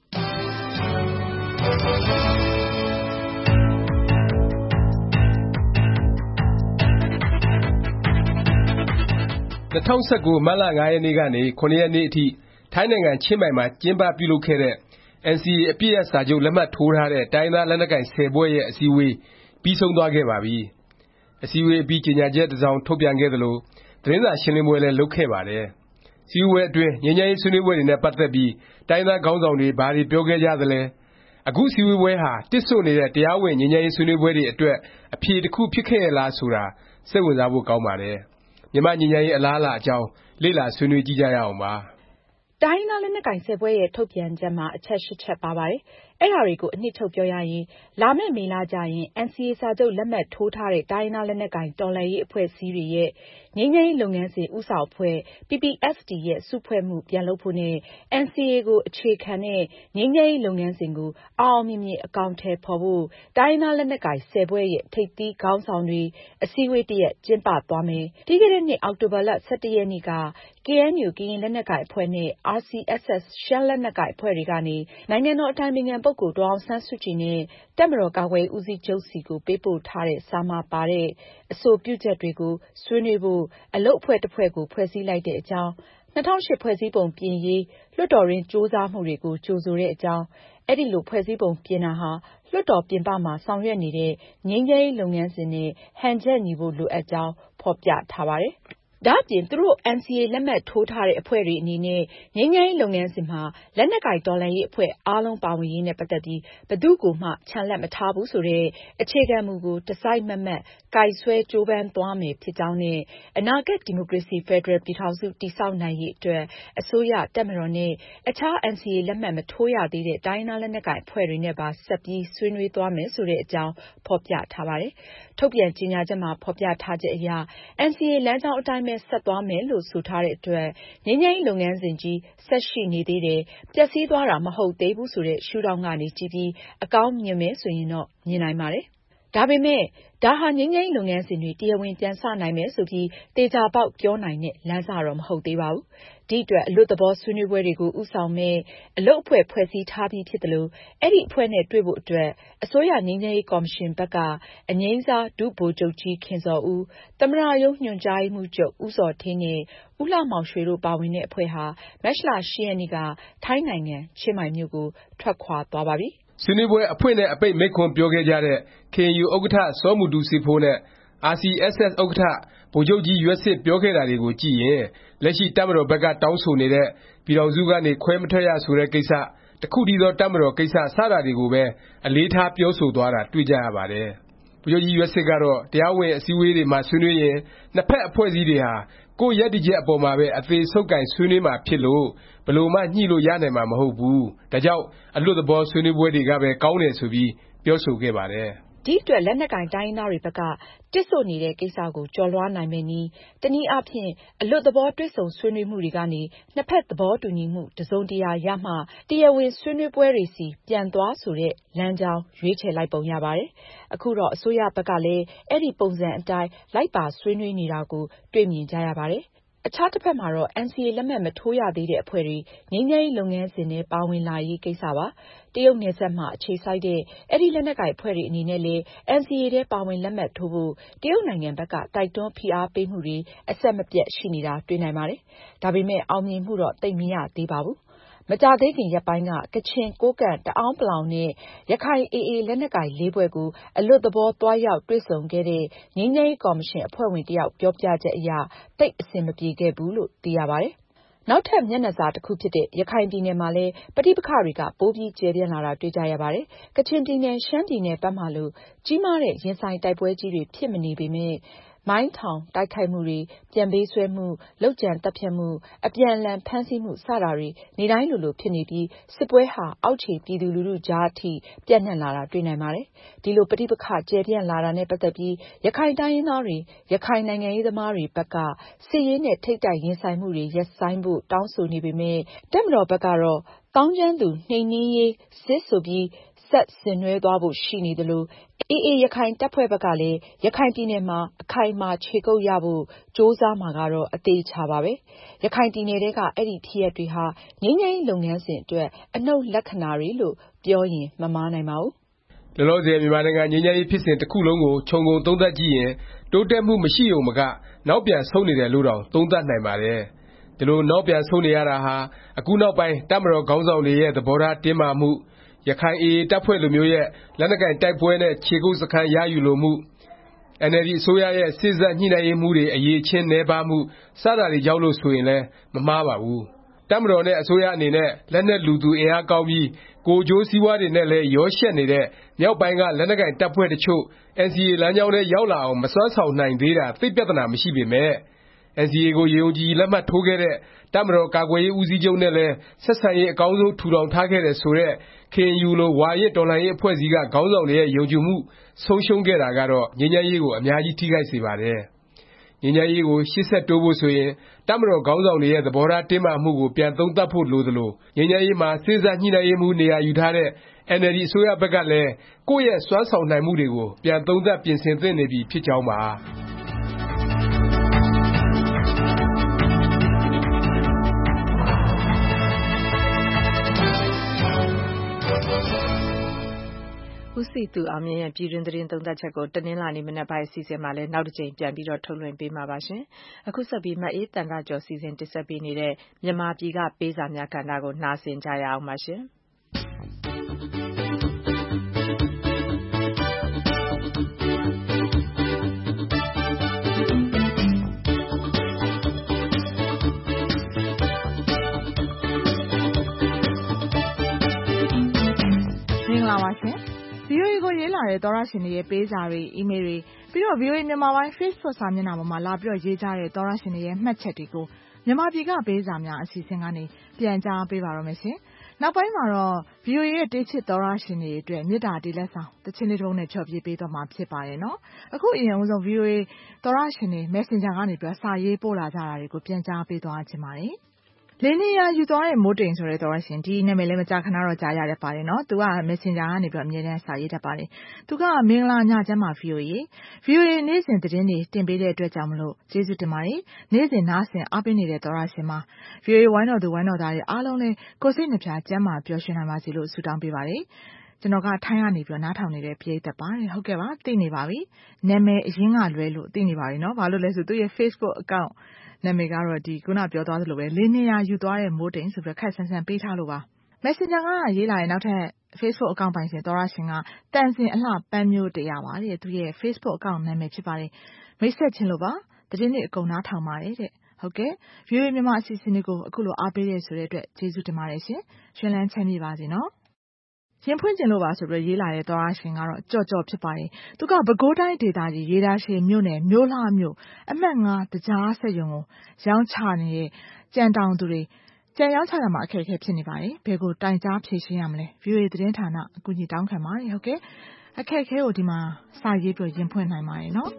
twenty nineteenမတ်လfiveရက်နေ့ကနေsevenရက်နေ့အထိထိုင်းနိုင်ငံချင်းမိုင်မှာကျင်းပပြုလုပ်ခဲ့တဲ့ အန်စီအေ အပစ်ရပ်စာချုပ်လက်မှတ်ထိုးထားတဲ့တိုင်းရင်းသားလက်နက်ကိုင်tenဖွဲ့ရဲ့အစည်းအဝေးပြီးဆုံးသွားခဲ့ပါပြီ။အစည်းအဝေးအပြီးကြေညာချက်တစ်စောင်ထုတ်ပြန်ခဲ့သလိုသတင်းစာရှင်းလင်းပွဲလည်းလုပ်ခဲ့ပါတယ်။အစည်းအဝေးအတွင်းငြိမ်းချမ်းရေးဆွေးနွေးပွဲတွေနဲ့ပတ်သက်ပြီးတိုင်းရင်းသားခေါင်းဆောင်တွေဘာတွေပြောခဲ့ကြသလဲ။အခုအစည်းအဝေးပွဲဟာတစ်ဆို့နေတဲ့တရားဝင်ငြိမ်းချမ်းရေးဆွေးနွေးပွဲတွေအတွက်အဖြေတစ်ခုဖြစ်ခဲ့ရဲ့လားဆိုတာစိတ်ဝင်စားဖို့ကောင်းပါတယ်။မြန်မာ့ငြိမ်းချမ်းရေးအလားအလာအကြောင်းလေ့လာဆွေးနွေးကြည့်ကြရအောင်ပါ။တိုင်းရင်းသားလက်နက်ကိုင်tenဖွဲ့ရဲ့ထုတ်ပြန်ချက်မှာအချက်eightချက်ပါပါတယ်။အဲဒါတွေကိုအနှစ်ချုပ်ပြောရရင်လာမယ့်မေလကျရင် အန်စီအေ စာချုပ်လက်မှတ်ထိုးထားတဲ့တိုင်းရင်းသားလက်နက်ကိုင်တော်လှန်ရေးအဖွဲ့အစည်းတွေရဲ့ငြိမ်းချမ်းရေးလုပ်ငန်းစဉ်ဦးဆောင်အဖွဲ့ ပီ ပီ အက်ဖ် တီ ရဲ့စုဖွဲ့မှုပြန်လုပ်ဖို့နဲ့ အန်စီအေ ကိုအခြေခံတဲ့ငြိမ်းချမ်းရေးလုပ်ငန်းစဉ်ကိုအောင်အောင်မြင်မြင်အကောင်အထည်ဖော်ဖို့တိုင်းရင်းသားလက်နက်ကိုင်tenဖွဲ့ရဲ့ထိပ်သီးခေါင်းဆောင်တွေအစည်းအဝေးတစ်ရပ်ကျင်းပသွားမယ်။ပြီးခဲ့တဲ့နှစ်အောက်တိုဘာလone oneရက်နေ့က ကေအဲန်ယူ ကရင်လက်နက်ကိုင်အဖွဲ့နဲ့ အာရ်စီအက်စ်အက်စ် ရှမ်းလက်နက်ကိုင်အဖွဲ့တွေကနေနိုင်ငံတော်အတိုင်ပင်ခံပုဂ္ဂိုလ်ဒေါ်အောင်ဆန်းစုကြည်နဲ့တပ်မတော်ကာကွယ်ရေးဦးစီးချုပ်ဆီကိုပေးပို့ထားတဲ့စာမှာပါတဲ့အဆိုပြုချက်တွေကိုဆွေးနွေးဖို့အလုပ်အဖွဲ့တစ်ဖွဲ့ကိုဖွဲ့စည်းလိုက်တဲ့အကြောင်း၂၀၀၈ဖွဲ့စည်းပုံပြင်ရေးလွှတ်တော်တွင်းကြိုးစားမှုတွေကိုကြိုဆိုတဲ့အကြောင်းအဲဒီလိုဖွဲ့စည်းပုံပြင်တာဟာလွှတ်တော်ပြင်ပမှာဆောင်ရွက်နေတဲ့ငြိမ်းချမ်းရေးလုပ်ငန်းစဉ်နဲ့ဟန်ချက်ညီဖို့လိုအပ်ကြောင်းဖော်ပြထားပါတယ်။ဒါ့အပြင်သူတို့ အန်စီအေ လက်မှတ်ထိုးထားတဲ့အဖွဲ့တွေအနေနဲ့ငြိမ်းချမ်းရေးလုပ်ငန်းစဉ်မှာလက်နက်ကိုင်တော်လှန်ရေးအဖွဲ့အားလုံးပါဝင်ရေးနဲ့ပတ်သက်ပြီးဘယ်သူ့ကိုမှချန်လှပ်မထားဘူးဆိုတဲ့အခြေခံမူကိုတစိုက်မတ်မတ်ကိုင်စွဲကြိုးပမ်းသွားမယ်ဖြစ်ကြောင်းနဲ့အနာဂတ်ဒီမိုကရေစီဖက်ဒရယ်ပြည်ထောင်စုတည်ဆောက်နိုင်ရေးအတွက်အစိုးရတပ်မတော်နဲ့အခြား အန်စီအေ လက်မှတ်မထိုးရသေးတဲ့တိုင်းရင်းသားလက်နက်ကိုင်အဖွဲ့တွေနဲ့ပါဆက်ပြီးဆွေးနွေးသွားမယ်ဆိုတဲ့အကြောင်းဖော်ပြထားပါတယ်။ထုတ်ပြန်ကြေညာချက်မှာဖော်ပြထားချက်အရ အန်စီအေ လမ်းကြောင်းအတိုင်းပဲဆက်သွားမယ်လို့ဆိုထားတဲ့အတွက်ငြိမ်းချမ်းရေးလုပ်ငန်းစဉ်ကြီးဆက်ရှိနေသေးတယ်ပျက်စီးသွားတာမဟုတ်သေးဘူးဆိုတဲ့ရှုထောင့်ကနေကြည့်ပြီးအကောင်းမြင်မယ်ဆိုရင်တော့မြင်နိုင်ပါတယ်။ဒါပေမဲ့ဒါဟာငြိမ်းချမ်းရေးလုပ်ငန်းစဉ်တွေတရားဝင်ပြန်စနိုင်မယ်ဆိုပြီးသေချာပေါက်ပြောနိုင်တဲ့လမ်းစတော့မဟုတ်သေးပါဘူး။ဒီအတွက်အလွတ်သဘောဆွေးနွေးပွဲတွေကိုဦးဆောင်မဲ့အလုပ်အဖွဲ့ဖွဲ့စည်းထားပြီးဖြစ်တယ်လို့အဲ့ဒီအဖွဲ့နဲ့တွေ့ဖို့အတွက်အစိုးရငြိမ်းချမ်းရေးကော်မရှင်ဘက်ကအငြိမ်းစားဒုဗိုလ်ချုပ်ကြီးခင်ဇော်ဦးသမ္မတရုံးညွှန်ကြားရေးမှူးချုပ်ဦးဇော်ဌေးနဲ့ဦးလှမောင်ရွှေတို့ပါဝင်တဲ့အဖွဲ့ဟာမတ်လeightရက်နေ့ကထိုင်းနိုင်ငံချင်းမိုင်မြို့ကိုထွက်ခွာသွားပါပြီ။ဆွေးနွေးပွဲအဖွင့်နဲ့အပိတ်မိန့်ခွန်းပြောခဲ့ကြတဲ့ ကေအန်ယူ ဥက္ကဌစောမူတူးစေးဖိုးနဲ့ အာရ်စီအက်စ်အက်စ် ဥက္ကဌဗိုလ်ချုပ်ကြီးရွက်ဆစ်ပြောခဲ့တာတွေကိုကြည့်ရင်လက်ရှိတပ်မတော်ဘက်ကတောင်းဆိုနေတဲ့ပြည်ထောင်စုကနေခွဲမထွက်ရဆိုတဲ့ကိစ္စတစ်ခုတည်းသောတပ်မတော်ကိစ္စစတာတွေကိုပဲအလေးထားပြောဆိုသွားတာတွေ့ကြရပါတယ်။ဗိုလ်ချုပ်ကြီးရွက်ဆစ်ကတော့တရားဝင်အစည်းအဝေးတွေမှာဆွေးနွေးရင်နှစ်ဖက်အဖွဲ့အစည်းတွေဟာကိုယ့်ရပ်တည်ချက်အပေါ်မှာပဲအသေးဆုပ်ကိုင်ဆွေးနွေးမှာဖြစ်လို့ဘယ်လိုမှညှိလို့ရနိုင်မှာမဟုတ်ဘူး။ဒါကြောင့်အလွတ်သဘောဆွေးနွေးပွဲတွေကပဲကောင်းတယ်ဆိုပြီးပြောဆိုခဲ့ပါတယ်ဒီအတွက်လက်နက်ကိုင်တိုင်းရင်းသားတွေဘက်ကတစ်ဆို့နေတဲ့ကိစ္စကိုကျော်လွှားနိုင်မယ့်နည်းတနည်းအားဖြင့်အလွတ်သဘောတွေ့ဆုံဆွေးနွေးမှုတွေကနေနှစ်ဖက်သဘောတူညီမှုတစုံတရာရမှတရားဝင်ဆွေးနွေးပွဲတွေစီပြန်သွားဆိုတဲ့လမ်းကြောင်းရွေးချယ်လိုက်ပုံရပါတယ်။အခုတော့အစိုးရဘက်ကလည်းအဲ့ဒီပုံစံအတိုင်းလိုက်ပါဆွေးနွေးနေတာကိုတွေ့မြင်ကြရပါတယ်။အခြားတစ်ဖက်မှာတော့ အန်စီအေ လက်မှတ်မထိုးရသေးတဲ့အဖွဲ့တွေငြိမ်းချမ်းရေးလုပ်ငန်းစဉ်နဲ့ပါဝင်လာရေးကိစ္စပါ။တရုတ်နယ်စပ်မှာအခြေစိုက်တဲ့အဲ့ဒီလက်နက်ကိုင်အဖွဲ့တွေအနေနဲ့လည်း အန်စီအေ ထဲပါဝင်လက်မှတ်ထိုးဖို့တရုတ်နိုင်ငံဘက်ကတိုက်တွန်းဖိအားပေးမှုတွေအဆက်မပြတ်ရှိနေတာတွေ့နိုင်ပါတယ်။ဒါပေမဲ့အောင်မြင်မှုတော့သိပ်မရသေးပါဘူး။မကြာသေးခင်ရက်ပိုင်းကကချင်ကိုးကန့်တအောင်းပလောင်နဲ့ရခိုင်အေအေလက်နက်ကိုင်လေးဖွဲ့ကိုအလွတ်သဘောသွားရောက်တွေ့ဆုံခဲ့တဲ့ငြိမ်းချမ်းရေးကော်မရှင်အဖွဲ့ဝင်တယောက်ပြောပြချက်အရတိတ်အဆင်မပြေခဲ့ဘူးလို့သိရပါတယ်။နောက်ထပ်မျက်နှာစာတစ်ခုဖြစ်တဲ့ရခိုင်ပြည်နယ်မှာလည်းပဋိပက္ခတွေကပိုပြီးကျယ်ပြန့်လာတာတွေ့ကြရပါတယ်။ကချင်ပြည်နယ်ရှမ်းပြည်နယ်ဘက်မှလို့ကြီးမားတဲ့ရင်ဆိုင်တိုက်ပွဲကြီးတွေဖြစ်မနေပေမဲ့မိုင်းထောင်တိုက်ခိုက်မှုတွေပြန်ပေးဆွဲမှုလုပ်ကြံတပ်ဖြတ်မှုအပြန်အလှန်ဖမ်းဆီးမှုစတာတွေနေတိုင်းလိုလိုဖြစ်နေပြီးစစ်ပွဲဟာအောက်ခြေပြည်သူလူထုကြားအထိပြန့်နှံ့လာတာတွေ့နိုင်ပါတယ်ဒီလိုပဋိပက္ခကျယ်ပြန့်လာတာနဲ့ပတ်သက်ပြီးရခိုင်တိုင်းရင်းသားတွေရခိုင်နိုင်ငံရေးသမားတွေဘက်ကစစ်ရေးနဲ့ထိပ်တိုက်ရင်ဆိုင်မှုတွေရပ်ဆိုင်းဖို့တောင်းဆိုနေပေမဲ့တပ်မတော်ဘက်ကတော့ကောင်းကျန်းသူနှိမ်နင်းရေးစစ်ဆိုပြီးဆက်ဆင်နွှဲသွားဖို့ရှိနေသလိုအေအေရခိုင်တပ်ဖွဲ့ဘက်ကလည်းရခိုင်ပြည်နယ်မှာအခိုင်အမာခြေကုပ်ရဖို့ကြိုးစားမှာကတော့အသေးချပါပဲရခိုင်ပြည်နယ်ကအဲ့ဒီဖြစ်ရပ်တွေဟာငြိမ်းချမ်းရေးလုပ်ငန်းစဉ်အတွက်အနှုတ်လက္ခဏာတွေလို့ပြောရင်မမှားနိုင်ပါဘူးလောလောဆယ်မြန်မာနိုင်ငံငြိမ်းချမ်းရေးဖြစ်စဉ်တစ်ခုလုံးကိုခြုံငုံသုံးသပ်ကြည့်ရင်တိုးတက်မှုမရှိုံမကနောက်ပြန်ဆုတ်နေတယ်လို့တောင်သုံးသပ်နိုင်ပါတယ်ဒီလိုနောက်ပြန်ဆုတ်နေရတာဟာအခုနောက်ပိုင်းတပ်မတော်ခေါင်းဆောင်တွေရဲ့သဘောထားတင်းမာမှုရခိုင်အေအေတပ်ဖွဲ့လိုမျိုးရဲ့လက်နက်ကိုင်တိုက်ပွဲနဲ့ခြေကုပ်စခန်းရယူလိုမှုအင်န်အယ်လ်ဒီအစိုးရရဲ့စေ့စပ်ညှိနှိုင်းရေးမှုတွေအရည်အချင်းနည်းပါးမှုစတာတွေကြောင့်လို့ဆိုရင်လည်းမမှားပါဘူးတပ်မတော်နဲ့အစိုးရအနေနဲ့လက်နက်လူသူအင်အားကောင်းပြီးကိုယ်ကျိုးစီးပွားတွေနဲ့လည်းရောရှက်နေတဲ့မြောက်ပိုင်းကလက်နက်ကိုင်တပ်ဖွဲ့တချို့အန်စီအေလမ်းကြောင်းထဲရောက်လာအောင်မစွမ်းဆောင်နိုင်သေးတာသိပ်ပြဿနာမရှိပေမယ့်အန်စီအေကိုယုံကြည်လက်မှတ်ထိုးခဲ့တဲ့တပ်မတော်ကာကွယ်ရေးဦးစီးချုပ်နဲ့လည်းဆက်ဆံရေးအကောင်းဆုံးထူထောင်ထားခဲ့တယ်ဆိုတဲ့ ကေအန်ယူ လိုဝါရင့်တော်လှန်ရေးအဖွဲ့အစည်းကခေါင်းဆောင်တွေရဲ့ယုံကြည်မှုဆုံးရှုံးခဲ့တာကတော့ငြိမ်းချမ်းရေးကိုအများကြီးထိခိုက်စေပါတယ်ငြိမ်းချမ်းရေးကိုရှေ့ဆက်တိုးဖို့ဆိုရင်တပ်မတော်ခေါင်းဆောင်တွေရဲ့သဘောထားတင်းမာမှုကိုပြန်သုံးသပ်ဖို့လိုသလိုငြိမ်းချမ်းရေးမှာစေ့စပ်ညှိနှိုင်းရေးမှူးနေရာယူထားတဲ့အင်န်အယ်လ်ဒီအစိုးရဘက်ကလည်းကိုယ့်ရဲ့စွမ်းဆောင်နိုင်မှုတွေကိုပြန်သုံးသပ်ပြင်ဆင်သင့်နေပြီဖြစ်ကြောင်းပါဦးစည်သူအောင်မြင့်ရဲ့ပြည်တွင်းသတင်းသုံးသပ်ချက်ကိုတနင်္လာနေ့မနက်ပိုင်းအစီအစဉ်မှာလည်းနောက်တစ်ကြိမ်ပြန်ပြီးတော့ထုတ်လွှင့်ပေးမှာပါရှင်။အခုဆက်ပြီးမအေးတန်ကကျော်စီစဉ်တင်ဆက်ပေးနေတဲ့မြန်မာပြည်ကပေးစာများကဏ္ဍကိုနှာစင်ကြရအောင်ပါရှင်။မင်္ဂလာပါရှင်။ဗွီအိုအေကိုရေးလာတဲ့သောတရှင်တွေရဲ့ပေးစာတွေအီးမေးလ်တွေပြီးတော့ ဗွီအိုအေမြန်မာပိုင်း Facebook စာမျက်နှာပေါ်မှာလာပြီးတော့ရေးကြတဲ့သောတရှင်တွေရဲ့မှတ်ချက်တွေကိုမြန်မာပြည်ကပေးစာများအစီအစဉ်ကနေပြန်ကြားပေးပါရမယ်ရှင်။နောက်ပိုင်းမှာတော့ ဗွီအိုအေရဲ့တေးချစ်သောတရှင်တွေအတွက်မေတ္တာတေးလက်ဆောင်တခြင်းလေးတစ်ပုဒ်နဲ့ချော်ပြပေးသွားမှာဖြစ်ပါတယ်နော်။အခုအရင်ဦးဆုံး ဗွီအိုအေသောတရှင်တွေ Messenger ကနေပြီးစာရေးပို့လာကြတာတွေကိုပြန်ကြားပေးသွားခြင်းပါတယ်။လင်းနေရယူသွားတဲ့မိုးတိမ်ဆိုတဲ့သောရရှင်ဒီနာမည်လည်းမကြာခဏတော့ကြားရတတ်ပါတယ်နော်သူက Messenger ကနေပြီးအမြဲတမ်းစာရေးတတ်ပါတယ်သူကမင်္ဂလာညချမ်းပါ ဗွီအိုအေ ဗွီအိုအေနေ့စဉ်သတင်းတွေတင်ပေးတဲ့အတွက်ကြောင့်မလို့ကျေးဇူးတင်ပါတယ်နေ့စဉ်နားဆင်အားပေးနေတဲ့သောရရှင်မှာ ဗွီအိုအေဝိုင်းတော်သူဝိုင်းတော်သားတွေအားလုံးလည်းကိုယ်စိတ်နှပြကျန်းမာပျော်ရွှင်နိုင်ပါစေလို့ဆုတောင်းပေးပါတယ်ကျွန်တော်ကထိုင်းကနေပြီးနားထောင်နေတဲ့ပရိသတ်ပါဟုတ်ကဲ့ပါသိနေပါပြီနာမည်အရင်ကလွဲလို့သိနေပါပြီနော်ဘာလို့လဲဆိုသူရဲ့ Facebook accountနာမည်ကတော့ဒီခုနပြောသွားသလိုပဲလေးနေရယူသွားတဲ့မိုးတိမ်ဆိုပြီးခက်ဆန်းဆန်းပေးထားလို့ပါ Messenger ကရေးလာရင်နောက်ထပ် Facebook account ပိုင်ရှင်သောရရှင်ကတန်စင်အလှပန်းမျိုးတရားပါတဲ့သူရဲ့ Facebook account နာမည်ဖြစ်ပါတယ်မိတ်ဆက်ချင်းလို့ပါတည်င်းတွေအကုန်နားထောင်ပါတယ်တဲ့ဟုတ်ကဲ့ ဗီအိုအေမြန်မာအစီအစဉ်တွေကိုအခုလိုအားပေးရဆိုတဲ့အတွက်ကျေးဇူးတင်ပါတယ်ရှင်ရှင်လန်းချမ်းမြေပါစေနော်ရင်ဖွင့်ကျင်လို့ပါဆိုပြီးရေးလာတဲ့သောရရှင်ကတော့ကြော်ကြော်ဖြစ်ပါတယ်သူကပဲခူးတိုင်းဒေသကြီးရေဒါရှည်မြို့နယ်မြို့လှမြို့အမှတ်ငါးတကြားဆက်ရုံကိုရောင်းချနေတဲ့ကြံတောင်သူတွေကြံရောင်းချတာမှာအခက်အခဲဖြစ်နေပါတယ်ဘယ်ကိုတိုင်ကြားဖြေရှင်းရမလဲ ဗီအိုအေ သတင်းဌာနအကူအညီတောင်းခံပါတယ်ဟုတ်ကဲ့အခက်အခဲကိုဒီမှာစာရေးပြီးရင်ဖွင့်နိုင်ပါတယ်နော်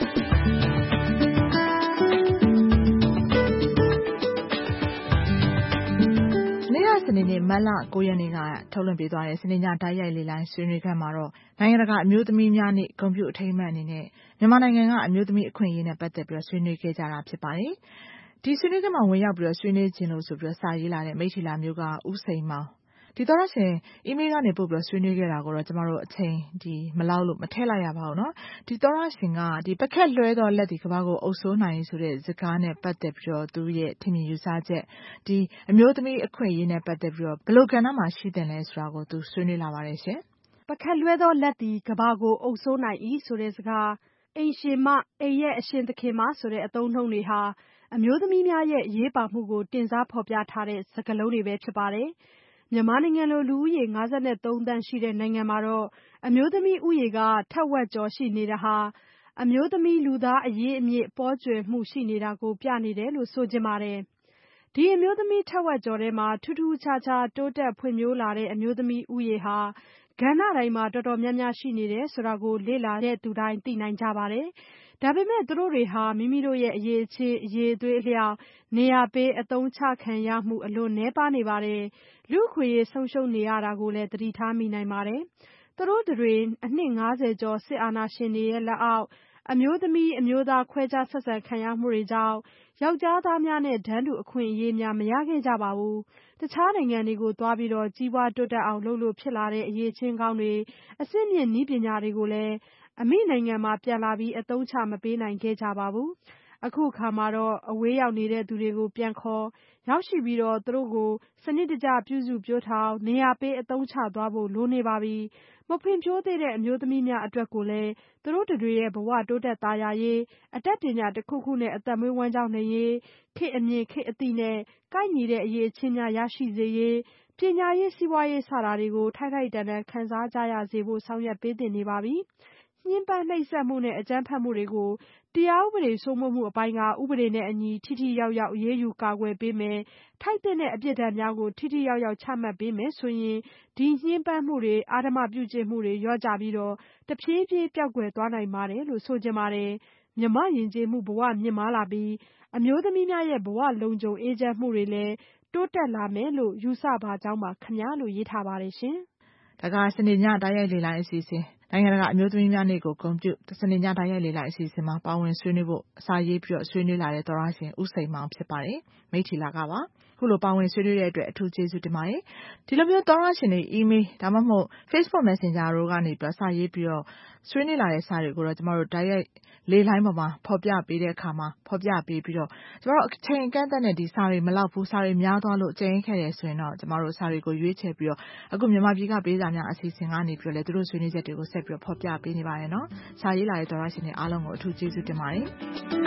စနေနေ့မတ်လကိုရက်နေ့ကထုတ်လွှင့်ပေးသွားတဲ့စနေညတိုက်ရိုက်လေ့လာဆွေးနွေးခန်းမှာတော့နိုင်ငံတကာအမျိုးသမီးများနေ့ဂုဏ်ပြုအထိမ်းအမှတ်အနေနဲ့မြန်မာနိုင်ငံကအမျိုးသမီးအခွင့်အရေးနဲ့ပတ်သက်ပြီးဆွေးနွေးခဲ့ကြတာဖြစ်ပါတယ်။ဒီဆွေးနွေးခန်းမှာဝင်ရောက်ပြီးဆွေးနွေးခြင်းလို့ဆိုပြီးစာရေးလာတဲ့မိထ္ထီလာမျိုးကဦးစိန်မောင်ဒီသောရရှင်အီးမေးလ်ကနေပို့ပြီးဆွေးနွေးခဲ့တာကိုတော့ကျမတို့အချိန်ဒီမလောက်လို့မထည့်လိုက်ရပါဘူးเนาะဒီသောရရှင်ကဒီပကက်လွှဲသောလက်ဒီကဘာကိုအုပ်စိုးနိုင်ဆိုတဲ့စကားနဲ့ပတ်သက်ပြီးတော့သူရဲ့ထင်မြင်ယူဆချက်ဒီအမျိုးသမီးအခွင့်အရေးနဲ့ပတ်သက်ပြီးတော့ဘယ်လိုကဏ္ဍမှာရှိတယ်လဲဆိုတာကိုသူဆွေးနွေးလာပါတယ်ရှင်ပကက်လွှဲသောလက်ဒီကဘာကိုအုပ်စိုးနိုင်၏ဆိုတဲ့စကားအိမ်ရှင်မအိမ်ရဲ့အရှင်သခင်မဆိုတဲ့အသုံးနှုန်းတွေဟာအမျိုးသမီးများရဲ့အရေးပါမှုကိုတင်စားဖော်ပြထားတဲ့စကားလုံးတွေပဲဖြစ်ပါတယ်မြန်မာနိုင်ငံလိုလူဦးရေ၅၃သန်းရှိတဲ့နိုင်ငံမှာတော့အမျိုးသမီးဦးရေကထက်ဝက်ကျော်ရှိနေတာဟာအမျိုးသမီးလူသားအရေးအမြစ်ပေါ်ကျွယ်မှုရှိနေတာကိုပြနေတယ်လို့ဆိုချင်ပါတယ်။ဒီအမျိုးသမီးထက်ဝက်ကျော်ထဲမှာထူးထူးခြားခြားတိုးတက်ဖွံ့ဖြိုးလာတဲ့အမျိုးသမီးဦးရေဟာကဏ္ဍတိုင်းမှာတော်တော်များများရှိနေတယ်ဆိုတာကိုလေ့လာတဲ့သူတိုင်းသိနိုင်ကြပါတယ်။ဒါပေမဲ့သူတို့တွေဟာမိမိတို့ရဲ့အရေးချင်းအရေးအသွေးအလျောက်နေရာပေးအသုံးချခံရမှုအလွန်နှဲပါနေပါတယ်။လူခွေရေးဆုံးရှုံးနေရတာကိုလည်းသတိထားမိနိုင်ပါတယ်။သူတို့တွေအနှစ်၅၀ကျော်စစ်အာဏာရှင်တွေရဲ့လက်အောက်အမျိုးသမီးအမျိုးသားခွဲခြားဆက်ဆံခံရမှုတွေကြောင့်ယောက်ျားသားများနဲ့တန်းတူအခွင့်အရေးများမရခဲ့ကြပါဘူး။တခြားနိုင်ငံတွေကိုသွားပြီးတော့ကြီးပွားတိုးတက်အောင်လုပ်လို့ဖြစ်လာတဲ့အရေးချင်းကောင်းတွေအဆင့်မြင့်နည်းပညာတွေကိုလည်းအမိနိုင်ငံမှာပြန်လာပြီးအသုံးချမပေးနိုင်ခဲ့ကြပါဘူး။အခုအခါမှာတော့အဝေးရောက်နေတဲ့သူတွေကိုပြန်ခေါ်ရောက်ရှိပြီးတော့သူတို့ကိုစနစ်တကျပြုစုပြောထောင်နေရာပေးအသုံးချသွားဖို့လိုနေပါပြီ။မဖွံ့ဖြိုးသေးတဲ့အမျိုးသမီးများအတွက်ကိုလည်းသူတို့တွေရဲ့ဘဝတိုးတက်သာယာရေးအတတ်ပညာတစ်ခုခုနဲ့အသက်မွေးဝမ်းကြောင်းနေရေးခေတ်အမြင်ခေတ်အသည့်နဲ့ကိုက်ညီတဲ့အရေးချင်းများရရှိစေရေးပညာရေးစီးပွားရေးစတာတွေကိုထိုက်ထိုက်တန်တန်ခံစားကြရစေဖို့ဆောင်ရွက်ပေးသင့်နေပါပြီ။ညှဉ်းပန်းနှိပ်စက်မှုနဲ့အကြမ်းဖက်မှုတွေကိုတရားဥပဒေစိုးမိုးမှုအပိုင်းကဥပဒေနဲ့အညီထိထိရောက်ရောက်အရေးယူကာကွယ်ပေးမယ်။ထိုက်တဲ့အပြစ်ဒဏ်များကိုထိထိရောက်ရောက်ချမှတ်ပေးမယ်ဆိုရင်ဒီညှဉ်းပန်းမှုတွေအဓမ္မပြုကျင့်မှုတွေလျော့ကျပြီးတော့တဖြည်းဖြည်းပျောက်ကွယ်သွားနိုင်ပါတယ်လို့ဆိုချင်ပါတယ်။မြမယဉ်ကျေးမှုဘဝမြင့်မားလာပြီးအမျိုးသမီးများရဲ့ဘဝလုံခြုံအေးချမ်းမှုတွေလည်းတိုးတက်လာမယ်လို့ယူဆပါကြောင်းပါခင်ဗျာလို့ရေးထားပါတယ်ရှင်။ဒါကစနေညတိုက်ရိုက်လေ့လာအစီအစဉ်နိုင်ငံတကာအမျိုးသမီးများနေ့ကိုဂုဏ်ပြုစနေညတိုက်ရိုက်လေ့လာအစီအစဉ်မှာပါဝင်ဆွေးနွေးဖို့အစာရေးပြီးတော့ဆွေးနွေးလာတဲ့သောရရှင်ဦးစိန်မောင်ဖြစ်ပါတယ်။မိထ္ထီလာကပါခုလိုပါဝင်ဆွေးနွေးတဲ့အတွက်အထူးကျေးဇူးတင်ပါတယ်။ဒီလိုမျိုးသောရရှင်တွေ email ဒါမှမဟုတ် Facebook Messenger တို့ကနေပြီးစာရေးပြီးတော့ဆွေးနွေးလာတဲ့စာတွေကိုတော့ကျမတို့တိုက်ရိုက်လေလိုင်းပေါ်မှာဖော်ပြပေးတဲ့အခါမှာဖော်ပြပေးပြီးတော့ကျမတို့အချိန်ကန့်သတ်နဲ့ဒီစာတွေမလောက်ဘူးစာတွေများသွားလို့ကျင်းခဲ့တယ်ဆိုရင်တော့ကျမတို့စာတွေကိုရွေးချယ်ပြီးတော့အခုမြန်မာပြည်ကပေးစာများအစီအစဉ်ကနေပြီးတော့လည်းသူတို့ဆွေးနွေးချက်တွေကိုဆက်ပြီးတော့ဖော်ပြပေးနေပါတယ်နော်။စာရေးလာတဲ့သောရရှင်တွေအားလုံးကိုအထူးကျေးဇူးတင်ပါတယ်။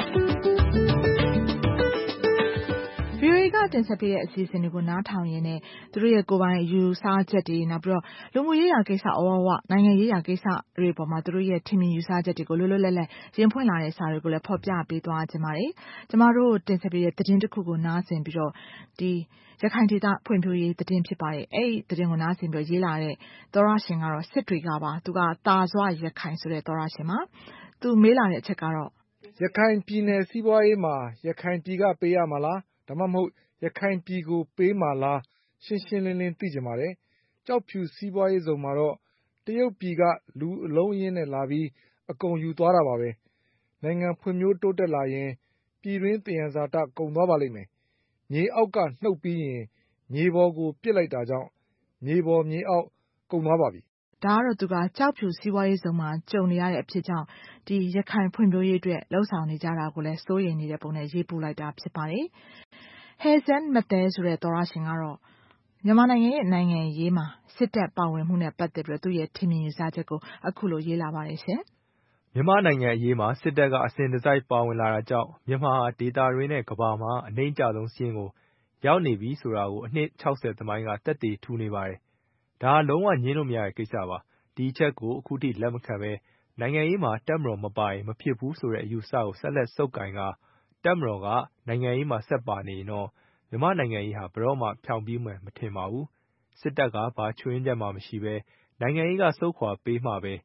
ဗီအိုအေ ကတင်ဆက်ပေးတဲ့အစီအစဉ်တွေကိုနားထောင်ရင်းနဲ့သူတို့ရဲ့ကိုယ်ပိုင်ယူဆချက်တွေနောက်ပြီးတော့လူမှုရေးရာကိစ္စအဝဝနိုင်ငံရေးရာကိစ္စတွေပေါ်မှာသူတို့ရဲ့ထင်မြင်ယူဆချက်တွေကိုလွတ်လွတ်လပ်လပ်ရင်ဖွင့်လာတဲ့စာတွေကိုလည်းဖော်ပြပေးသွားကြပါတယ်။ကျမတို့တင်ဆက်ပေးတဲ့သတင်းတစ်ခုကိုနားဆင်ပြီးတော့ဒီရခိုင်ဒေသဖွံ့ဖြိုးရေးသတင်းဖြစ်ပါတယ်။အဲ့ဒီသတင်းကိုနားဆင်ပြီးရေးလာတဲ့သောရရှင်ကတော့စစ်တွေကပါသူကတာစွာရခိုင်ဆိုတဲ့သောရရှင်မှာသူမေးလာတဲ့အချက်ကတော့ရခိုင်ပြည်နယ်စီးပွားရေးမှာရခိုင်ပြည်ကပေးရမှာလားဒါမှမဟုတ်ရခိုင်ပြည်ကိုပေးမှာလားရှင်းရှင်းလင်းလင်းသိကြပါတယ်။ကြောက်ဖြူစီးပွားရေးစုံမှာတော့တရုတ်ပြည်ကလူအလုံးရင်းနဲ့လာပြီးအကုန်ယူသွားတာပါပဲ။နိုင်ငံဖွံ့ဖြိုးတိုးတက်လာရင်ပြည်တွင်းသယံဇာတကုန်သွားပါလိမ့်မယ်။မြေအောက်ကနှုတ်ပြီးရင်မြေပေါ်ကိုပစ်လိုက်တာကြောင့်မြေပေါ်မြေအောက်ကုန်သွားပါပြီ။ဒါကတော့သူကကြောက်ဖြူစီးပွားရေးစုံမှာကြုံနေရတဲ့အဖြစ်ကြောင့်ဒီရခိုင်ဖွံ့ဖြိုးရေးအတွက်လှုံ့ဆော်နေကြတာကိုလည်းစိုးရိမ်နေတဲ့ပုံနဲ့ရေးပို့လိုက်တာဖြစ်ပါတယ်။ Hazen မသဲဆိုတဲ့သောရရှင်ကတော့မြန်မာနိုင်ငံရဲ့နိုင်ငံရေးမှာစစ်တပ်ပါဝင်မှုနဲ့ပတ်သက်ပြီးသူ့ရဲ့ထင်မြင်ယူဆချက်ကိုအခုလိုရေးလာပါတယ်ရှင်။မြန်မာနိုင်ငံအရေးမှာစစ်တပ်ကအစဉ်တစိုက်ပါဝင်လာတာကြောင့်မြန်မာဒေသတွင်းနဲ့ကမ္ဘာမှာအနှိမ့်ကျဆုံးစီးရင်ကိုရောက်နေပြီဆိုတာကိုအနှစ်၆၀သမိုင်းကတက်တည်ထူနေပါတယ်။ဒါလုံးဝညင်းလို့မရတဲ့ကိစ္စပါ။ဒီအချက်ကိုအခုထိလက်မခံပဲနိုင်ငံရေးမှာတပ်မတော်မပါရင်မဖြစ်ဘူးဆိုတဲ့အယူအဆကိုဆက်လက်ဆုပ်ကိုင်ကတပ်မတော်ကနိုင်ငံရေးမှာဆက်ပါနေရင်တော့မြန်မာနိုင်ငံရေးဟာဘယ်တော့မှဖြောင့်ပြီးမှမထင်ပါဘူး။စစ်တပ်ကဘာချွင်းချက်မှမရှိပဲနိုင်ငံရေးကစုတ်ခွာပေးမှပဲ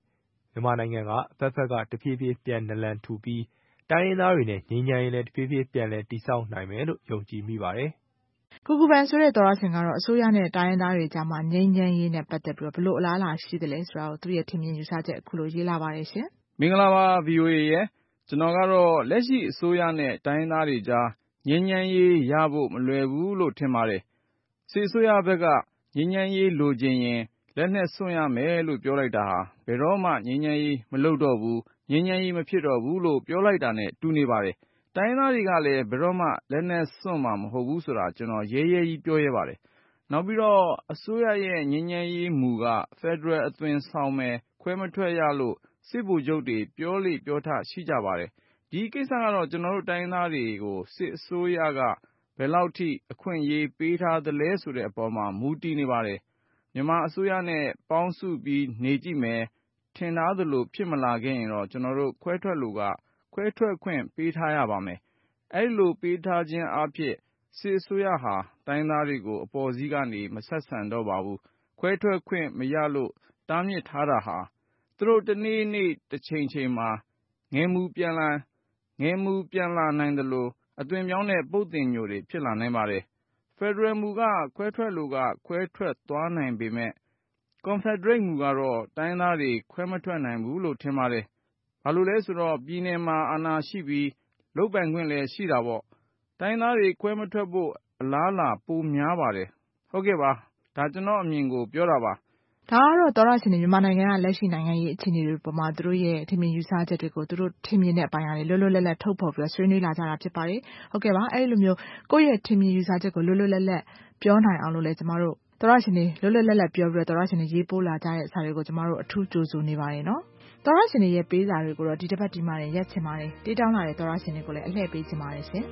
မြန်မာနိုင်ငံကဘက်ဘက်ကတဖြည်းဖြည်းပြန်နလန်ထူပြီးတိုင်းရင်းသားတွေနဲ့ငြိမ်းချမ်းရေးလည်းတဖြည်းဖြည်းပြန်လည်တည်ဆောက်နိုင်မယ်လို့ယုံကြည်မိပါတယ်။ကူကူပန်ဆိုတဲ့သောတရှင်ကတော့အစိုးရနဲ့တိုင်းရင်းသားတွေကြားမှာငြိမ်းချမ်းရေးနဲ့ပတ်သက်ပြီးဘယ်လိုအလားအလာရှိသလဲဆိုတာကိုသူ့ရဲ့ထင်မြင်ယူဆချက်အခုလိုရေးလာပါတယ်ရှင်။မင်္ဂလာပါ ဗီအိုအေ ရဲ့ကျွန်တော်ကတော့လက်ရှိအစိုးရနဲ့တိုင်းရင်းသားတွေကြားငြိမ်းချမ်းရေးရဖို့မလွယ်ဘူးလို့ထင်ပါတယ်။စစ်အစိုးရဘက်ကငြိမ်းချမ်းရေးလိုချင်ရင်လက်နက်စွန့်ရမယ်လို့ပြောလိုက်တာဟာဘယ်တော့မှငြိမ်းချမ်းရေးမလုပ်တော့ဘူးငြိမ်းချမ်းရေးမဖြစ်တော့ဘူးလို့ပြောလိုက်တာနဲ့တူနေပါတယ်။တိုင်းရင်းသားတွေကလည်းဘယ်တော့မှလက်နက်စွန့်မှာမဟုတ်ဘူးဆိုတာကျွန်တော်ရဲရဲကြီးပြောရဲပါတယ်။နောက်ပြီးတော့အစိုးရရဲ့ငြိမ်းချမ်းရေးမူကဖက်ဒရယ်အသွင်ဆောင်မယ်ခွဲမထွက်ရလို့စစ်ဗိုလ်ချုပ်တွေပြောလေပြောထရှိကြပါတယ်။ဒီကိစ္စကတော့ကျွန်တော်တို့တိုင်းရင်းသားတွေကိုစစ်အစိုးရကဘယ်လောက်ထိအခွင့်အရေးပေးထားသလဲဆိုတဲ့အပေါ်မှာမူတည်နေပါတယ်။မြန်မာအစိုးရနဲ့ပေါင်းစုပြီးနေကြည့်မယ်ထင်ထားသလိုဖြစ်မလာခဲ့ရင်တော့ကျွန်တော်တို့ခွဲထွက်လို့ကခွဲထွက်ခွင့်ပေးထားရပါမယ်။အဲဒီလိုပေးထားခြင်းအဖြစ်စစ်အစိုးရဟာတိုင်းသားတွေကိုအပေါ်စီးကနေမဆက်ဆံတော့ပါဘူး။ခွဲထွက်ခွင့်မရလို့တားမြစ်ထားတာဟာသူတို့တနေ့နေ့တစ်ချိန်ချိန်မှာငယ်မူပြန်လာငယ်မူပြန်လာနိုင်တယ်လို့အသွင်ပြောင်းတဲ့ပုတ်တင်ညိုတွေဖြစ်လာနိုင်ပါတယ်။ဖက်ဒရယ်မူကခွဲထွက်လို့ကခွဲထွက်သွားနိုင်ပေမဲ့ကွန်ဖက်ဒရိတ်မူကတော့တိုင်းသားတွေခွဲမထွက်နိုင်ဘူးလို့ထင်ပါတယ်။ဘာလို့လဲဆိုတော့ပြည်နယ်မှာအာဏာရှိပြီးလုပ်ပိုင်ခွင့်လည်းရှိတာပေါ့။တိုင်းသားတွေခွဲမထွက်ဖို့အလားအလာပိုများပါတယ်။ဟုတ်ကဲ့ပါဒါကျွန်တော်အမြင်ကိုပြောတာပါ။ဒါကတော့သောတရှင်တွေမြန်မာနိုင်ငံကလက်ရှိနိုင်ငံရေးအခြေအနေတွေပေါ်မှာသူတို့ရဲ့ထင်မြင်ယူဆချက်တွေကိုသူတို့ထင်မြင်တဲ့အပိုင်းအရာတွေလွတ်လွတ်လပ်လပ်ထုတ်ဖော်ပြီးဆွေးနွေးလာကြတာဖြစ်ပါတယ်။ဟုတ်ကဲ့ပါအဲဒီလိုမျိုးကိုယ့်ရဲ့ထင်မြင်ယူဆချက်ကိုလွတ်လွတ်လပ်လပ်ပြောနိုင်အောင်လို့လည်းကျမတို့သောတရှင်တွေလွတ်လွတ်လပ်လပ်ပြောပြီးတော့သောတရှင်တွေရေးပို့လာကြတဲ့စာတွေကိုကျမတို့အထူးကြိုဆိုနေပါတယ်နော်။သောတရှင်တွေရဲ့ပေးစာတွေကိုတော့ဒီတစ်ပတ်ဒီမှာရက်ချင်ပါတယ်။တေးတောင်းလာတဲ့သောတရှင်တွေကိုလည်းအလှည့်ပေးချင်ပါတယ်ရှင်။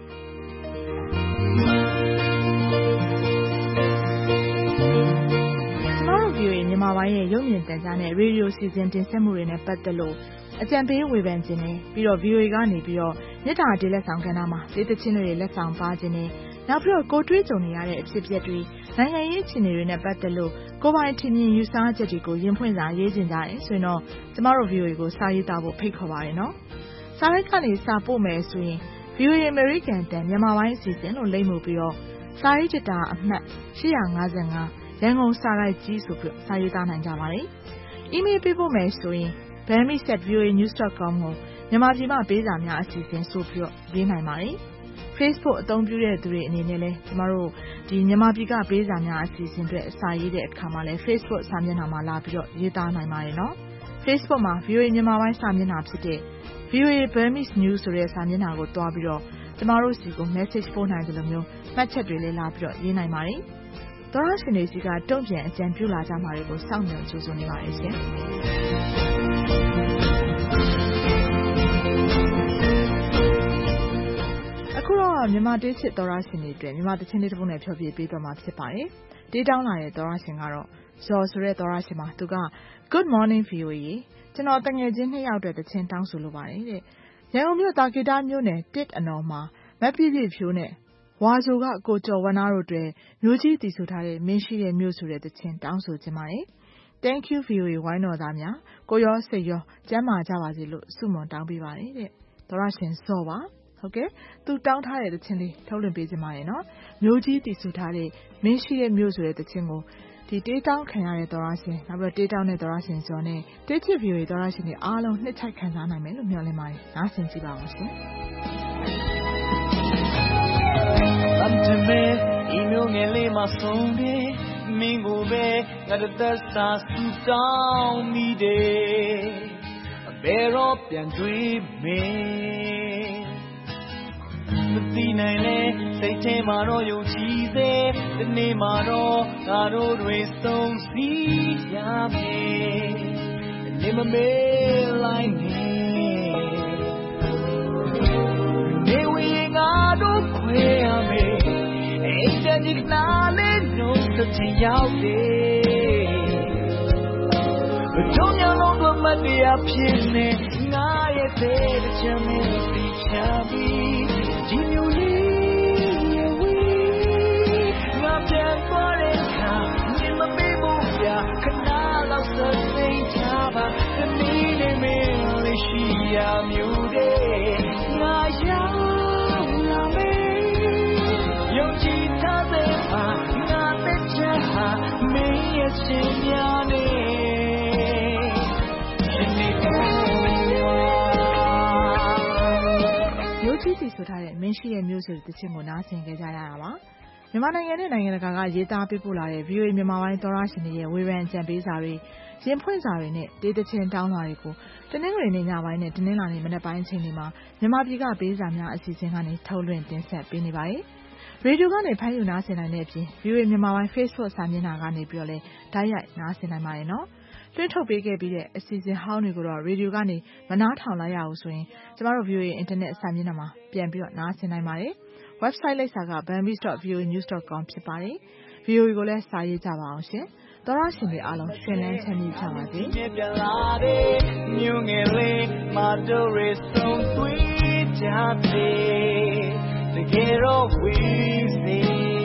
ဗီအိုအေမြန်မာပိုင်းရဲ့ရုပ်မြင်သံကြားနဲ့ရေဒီယိုစီစဉ်တင်ဆက်မှုတွေနဲ့ပတ်သက်လို့အကြံပေးဝေဖန်ခြင်းနဲ့ပြီးတော့ ဗီအိုအေ ကနေပြီးတော့မြစ်တာတေးလက်ဆောင်ကဏ္ဍမှာဒေသချင်းတွေလက်ဆောင်ပါခြင်းနဲ့နောက်ပြီးတော့ကိုတွေးကြုံနေရတဲ့အဖြစ်အပျက်တွေနိုင်ငံရေးအခြေအနေတွေနဲ့ပတ်သက်လို့ကိုယ်ပိုင်ထင်မြင်ယူဆချက်တွေကိုရင်ဖွင့်စာရေးခြင်းကြတယ်ဆိုရင်တော့ကျမတို့ ဗီအိုအေ ကိုစာရေးသားဖို့ဖိတ်ခေါ်ပါတယ်နော်။စာရိုက်ကနေစာပို့မယ်ဆိုရင် ဗီအိုအေ American တန်မြန်မာပိုင်းအစီအစဉ်လို့လိမ့်မှုပြီးတော့စာရေးချတာအမှတ်ရှစ်၅၅ရန်ကုန်စာရိုက်ကြီးဆိုပြီးစာရေးသားနိုင်ကြပါတယ်။ အီးမေးလ်ပေးပို့မယ်ဆိုရင် burmese at v o a news dot com ကိုမြန်မာပြည်မှာပေးစာများအစီအစဉ်ဆိုပြီးတော့ရေးနိုင်ပါတယ်။ Facebook အသုံးပြုတဲ့သူတွေအနေနဲ့လည်းကျမတို့ဒီမြန်မာပြည်ကပေးစာများအစီအစဉ်အတွက်စာရေးတဲ့အခါမှာလည်း Facebook စာမျက်နှာမှာလာပြီးတော့ရေးသားနိုင်ပါတယ်နော်။ Facebook မှာ ဗီအိုအေ မြန်မာပိုင်းစာမျက်နှာဖြစ်တဲ့ ဗီအိုအေ Burmese News ဆိုတဲ့စာမျက်နှာကိုတွားပြီးတော့ကျမတို့စီကို message ပို့နိုင်တယ်လို့မျိုးမှတ်ချက်တွေလည်းလာပြီးတော့ရေးနိုင်ပါတယ်။သောတရှင်တွေစီကတုံ့ပြန်အကြံပြုလာကြမှာတွေကိုစောင့်မျှော်ကြိုဆိုနေပါတယ်ရှင်။အခုတော့မြန်မာတေးချစ်သောတရှင်တွေအတွက်မြန်မာတချင်းလေးတစ်ပုဒ်နဲ့ဖျော်ဖြေပေးသွားမှာဖြစ်ပါတယ်။တေးတောင်းလာတဲ့သောတရှင်ကတော့ဇော်ဆိုတဲ့သောတရှင်ပါသူက Good morning ဗီအိုအေ ကျွန်တော်တငယ်ချင်းနှစ်ယောက်အတွက်တချင်းတောင်းဆိုလိုပါတယ်တဲ့။ရန်ကုန်မြို့တာကေတာမြို့နယ်တစ်အနော်မှာမက်ပြည့်ပြည့်ဖြိုးနဲ့ဝါဆိုကကိုကျော်ဝဏ္ဏတို့တွေမျိုးကြီးတည်ဆိုထားတဲ့မင်းရှိတဲ့မြို့ဆိုတဲ့တခြင်းတောင်းဆိုခြင်းပါတယ်။ Thank you ဗီအိုအေဝိုင်းတော်သားများကိုရောစိတ်ရောကျမ်းမာကြပါစေလို့ဆုမွန်တောင်းပေးပါတယ်တဲ့။သောရရှင်စောပါဟုတ်ကဲ့သူတောင်းထားတဲ့တခြင်းလေးထုတ်လွှင့်ပေးခြင်းပါတယ်နော်။မျိုးကြီးတည်ဆိုထားတဲ့မင်းရှိတဲ့မြို့ဆိုတဲ့တခြင်းကိုဒီတေးတောင်းခံရတဲ့သောရရှင်နောက်ပြီးတေးတောင်းတဲ့သောရရှင်စောနဲ့တေးချစ်ဗီအိုအေသောရရှင်တွေအားလုံးနှစ်ချိုက်ခံစားနိုင်မယ်လို့မျှော်လင့်ပါတယ်။နားဆင်ကြည့်ပါဦးရှင်။ Antime email ngele ma sonde mingo be ngada sa su down mi de bero pian dwi me Mati nai le sai the ma ro yu chi se de ne ma ro ga ro dwi song si ya me ne ma me lai me ne wi ga do kwe ya me Jik nale no sati yao de Don't you know the money up here Na ye te de chame si chabi Jinu li ye wi Na pian pare ka Ni ma me bu ya Kana lao sa say chaba The meaning မျိုးတဲ့ငါရောက်လာမယ်ယုံကြည်ထားတဲ့ပါငါတဲ့ချာဟာမင်းရဲ့ရှင်များနဲ့မျိုးချီစီဆိုထားတဲ့မင်းရှိရဲ့မျိုးဆိုတဲ့တခြင်းကိုနားဆင်ကြကြရတာပါမြန်မာနိုင်ငံနဲ့နိုင်ငံတကာကရေးသားပေးပို့လာတဲ့ ဗွီအိုအေ မြန်မာပိုင်းသောတရှင်တွေရဲ့ဝေဖန်အကြံပေးစာတွေရင်ဖွင့်စာတွေနဲ့တေးသချင်းတောင်းလာတွေကိုတနင်္ဂနွေနေ့ညပိုင်းနဲ့တနင်္လာနေ့မနက်ပိုင်းအချိန်တွေမှာမြန်မာပြည်ကပေးစာများအစီအစဉ်ကနေထုတ်လွှင့်တင်ဆက်ပေးနေပါတယ်။ရေဒီယိုကနေဖမ်းယူနားဆင်နိုင်တဲ့အပြင် ဗွီအိုအေ မြန်မာပိုင်း Facebook စာမျက်နှာကနေပြီးတော့လည်းဓာတ်ရိုက်နားဆင်နိုင်ပါတယ်နော်။လွှင့်ထုတ်ပေးခဲ့ပြီးတဲ့အစီအစဉ်ဟောင်းတွေကိုတော့ရေဒီယိုကနေမနားထောင်လိုက်ရဘူးဆိုရင်ကျမတို့ ဗွီအိုအေ အင်တာနက်စာမျက်နှာမှာပြန်ပြီးတော့နားဆင်နိုင်ပါတယ်။ website လိပ်စာက burmese dot v o a news dot com ဖြစ်ပါတယ်။ ဗွီအိုအေကိုလည်းစာရေးကြပါအောင်ရှင်။သောတရှင်တွေအားလုံးရှင်လန်းချမ်းမြေ့ကြပါစေ။မြို့ငယ်လေးမတော်ရဆုံးတွေ့ကြတယ်တကယ်တော့ဝေးစေ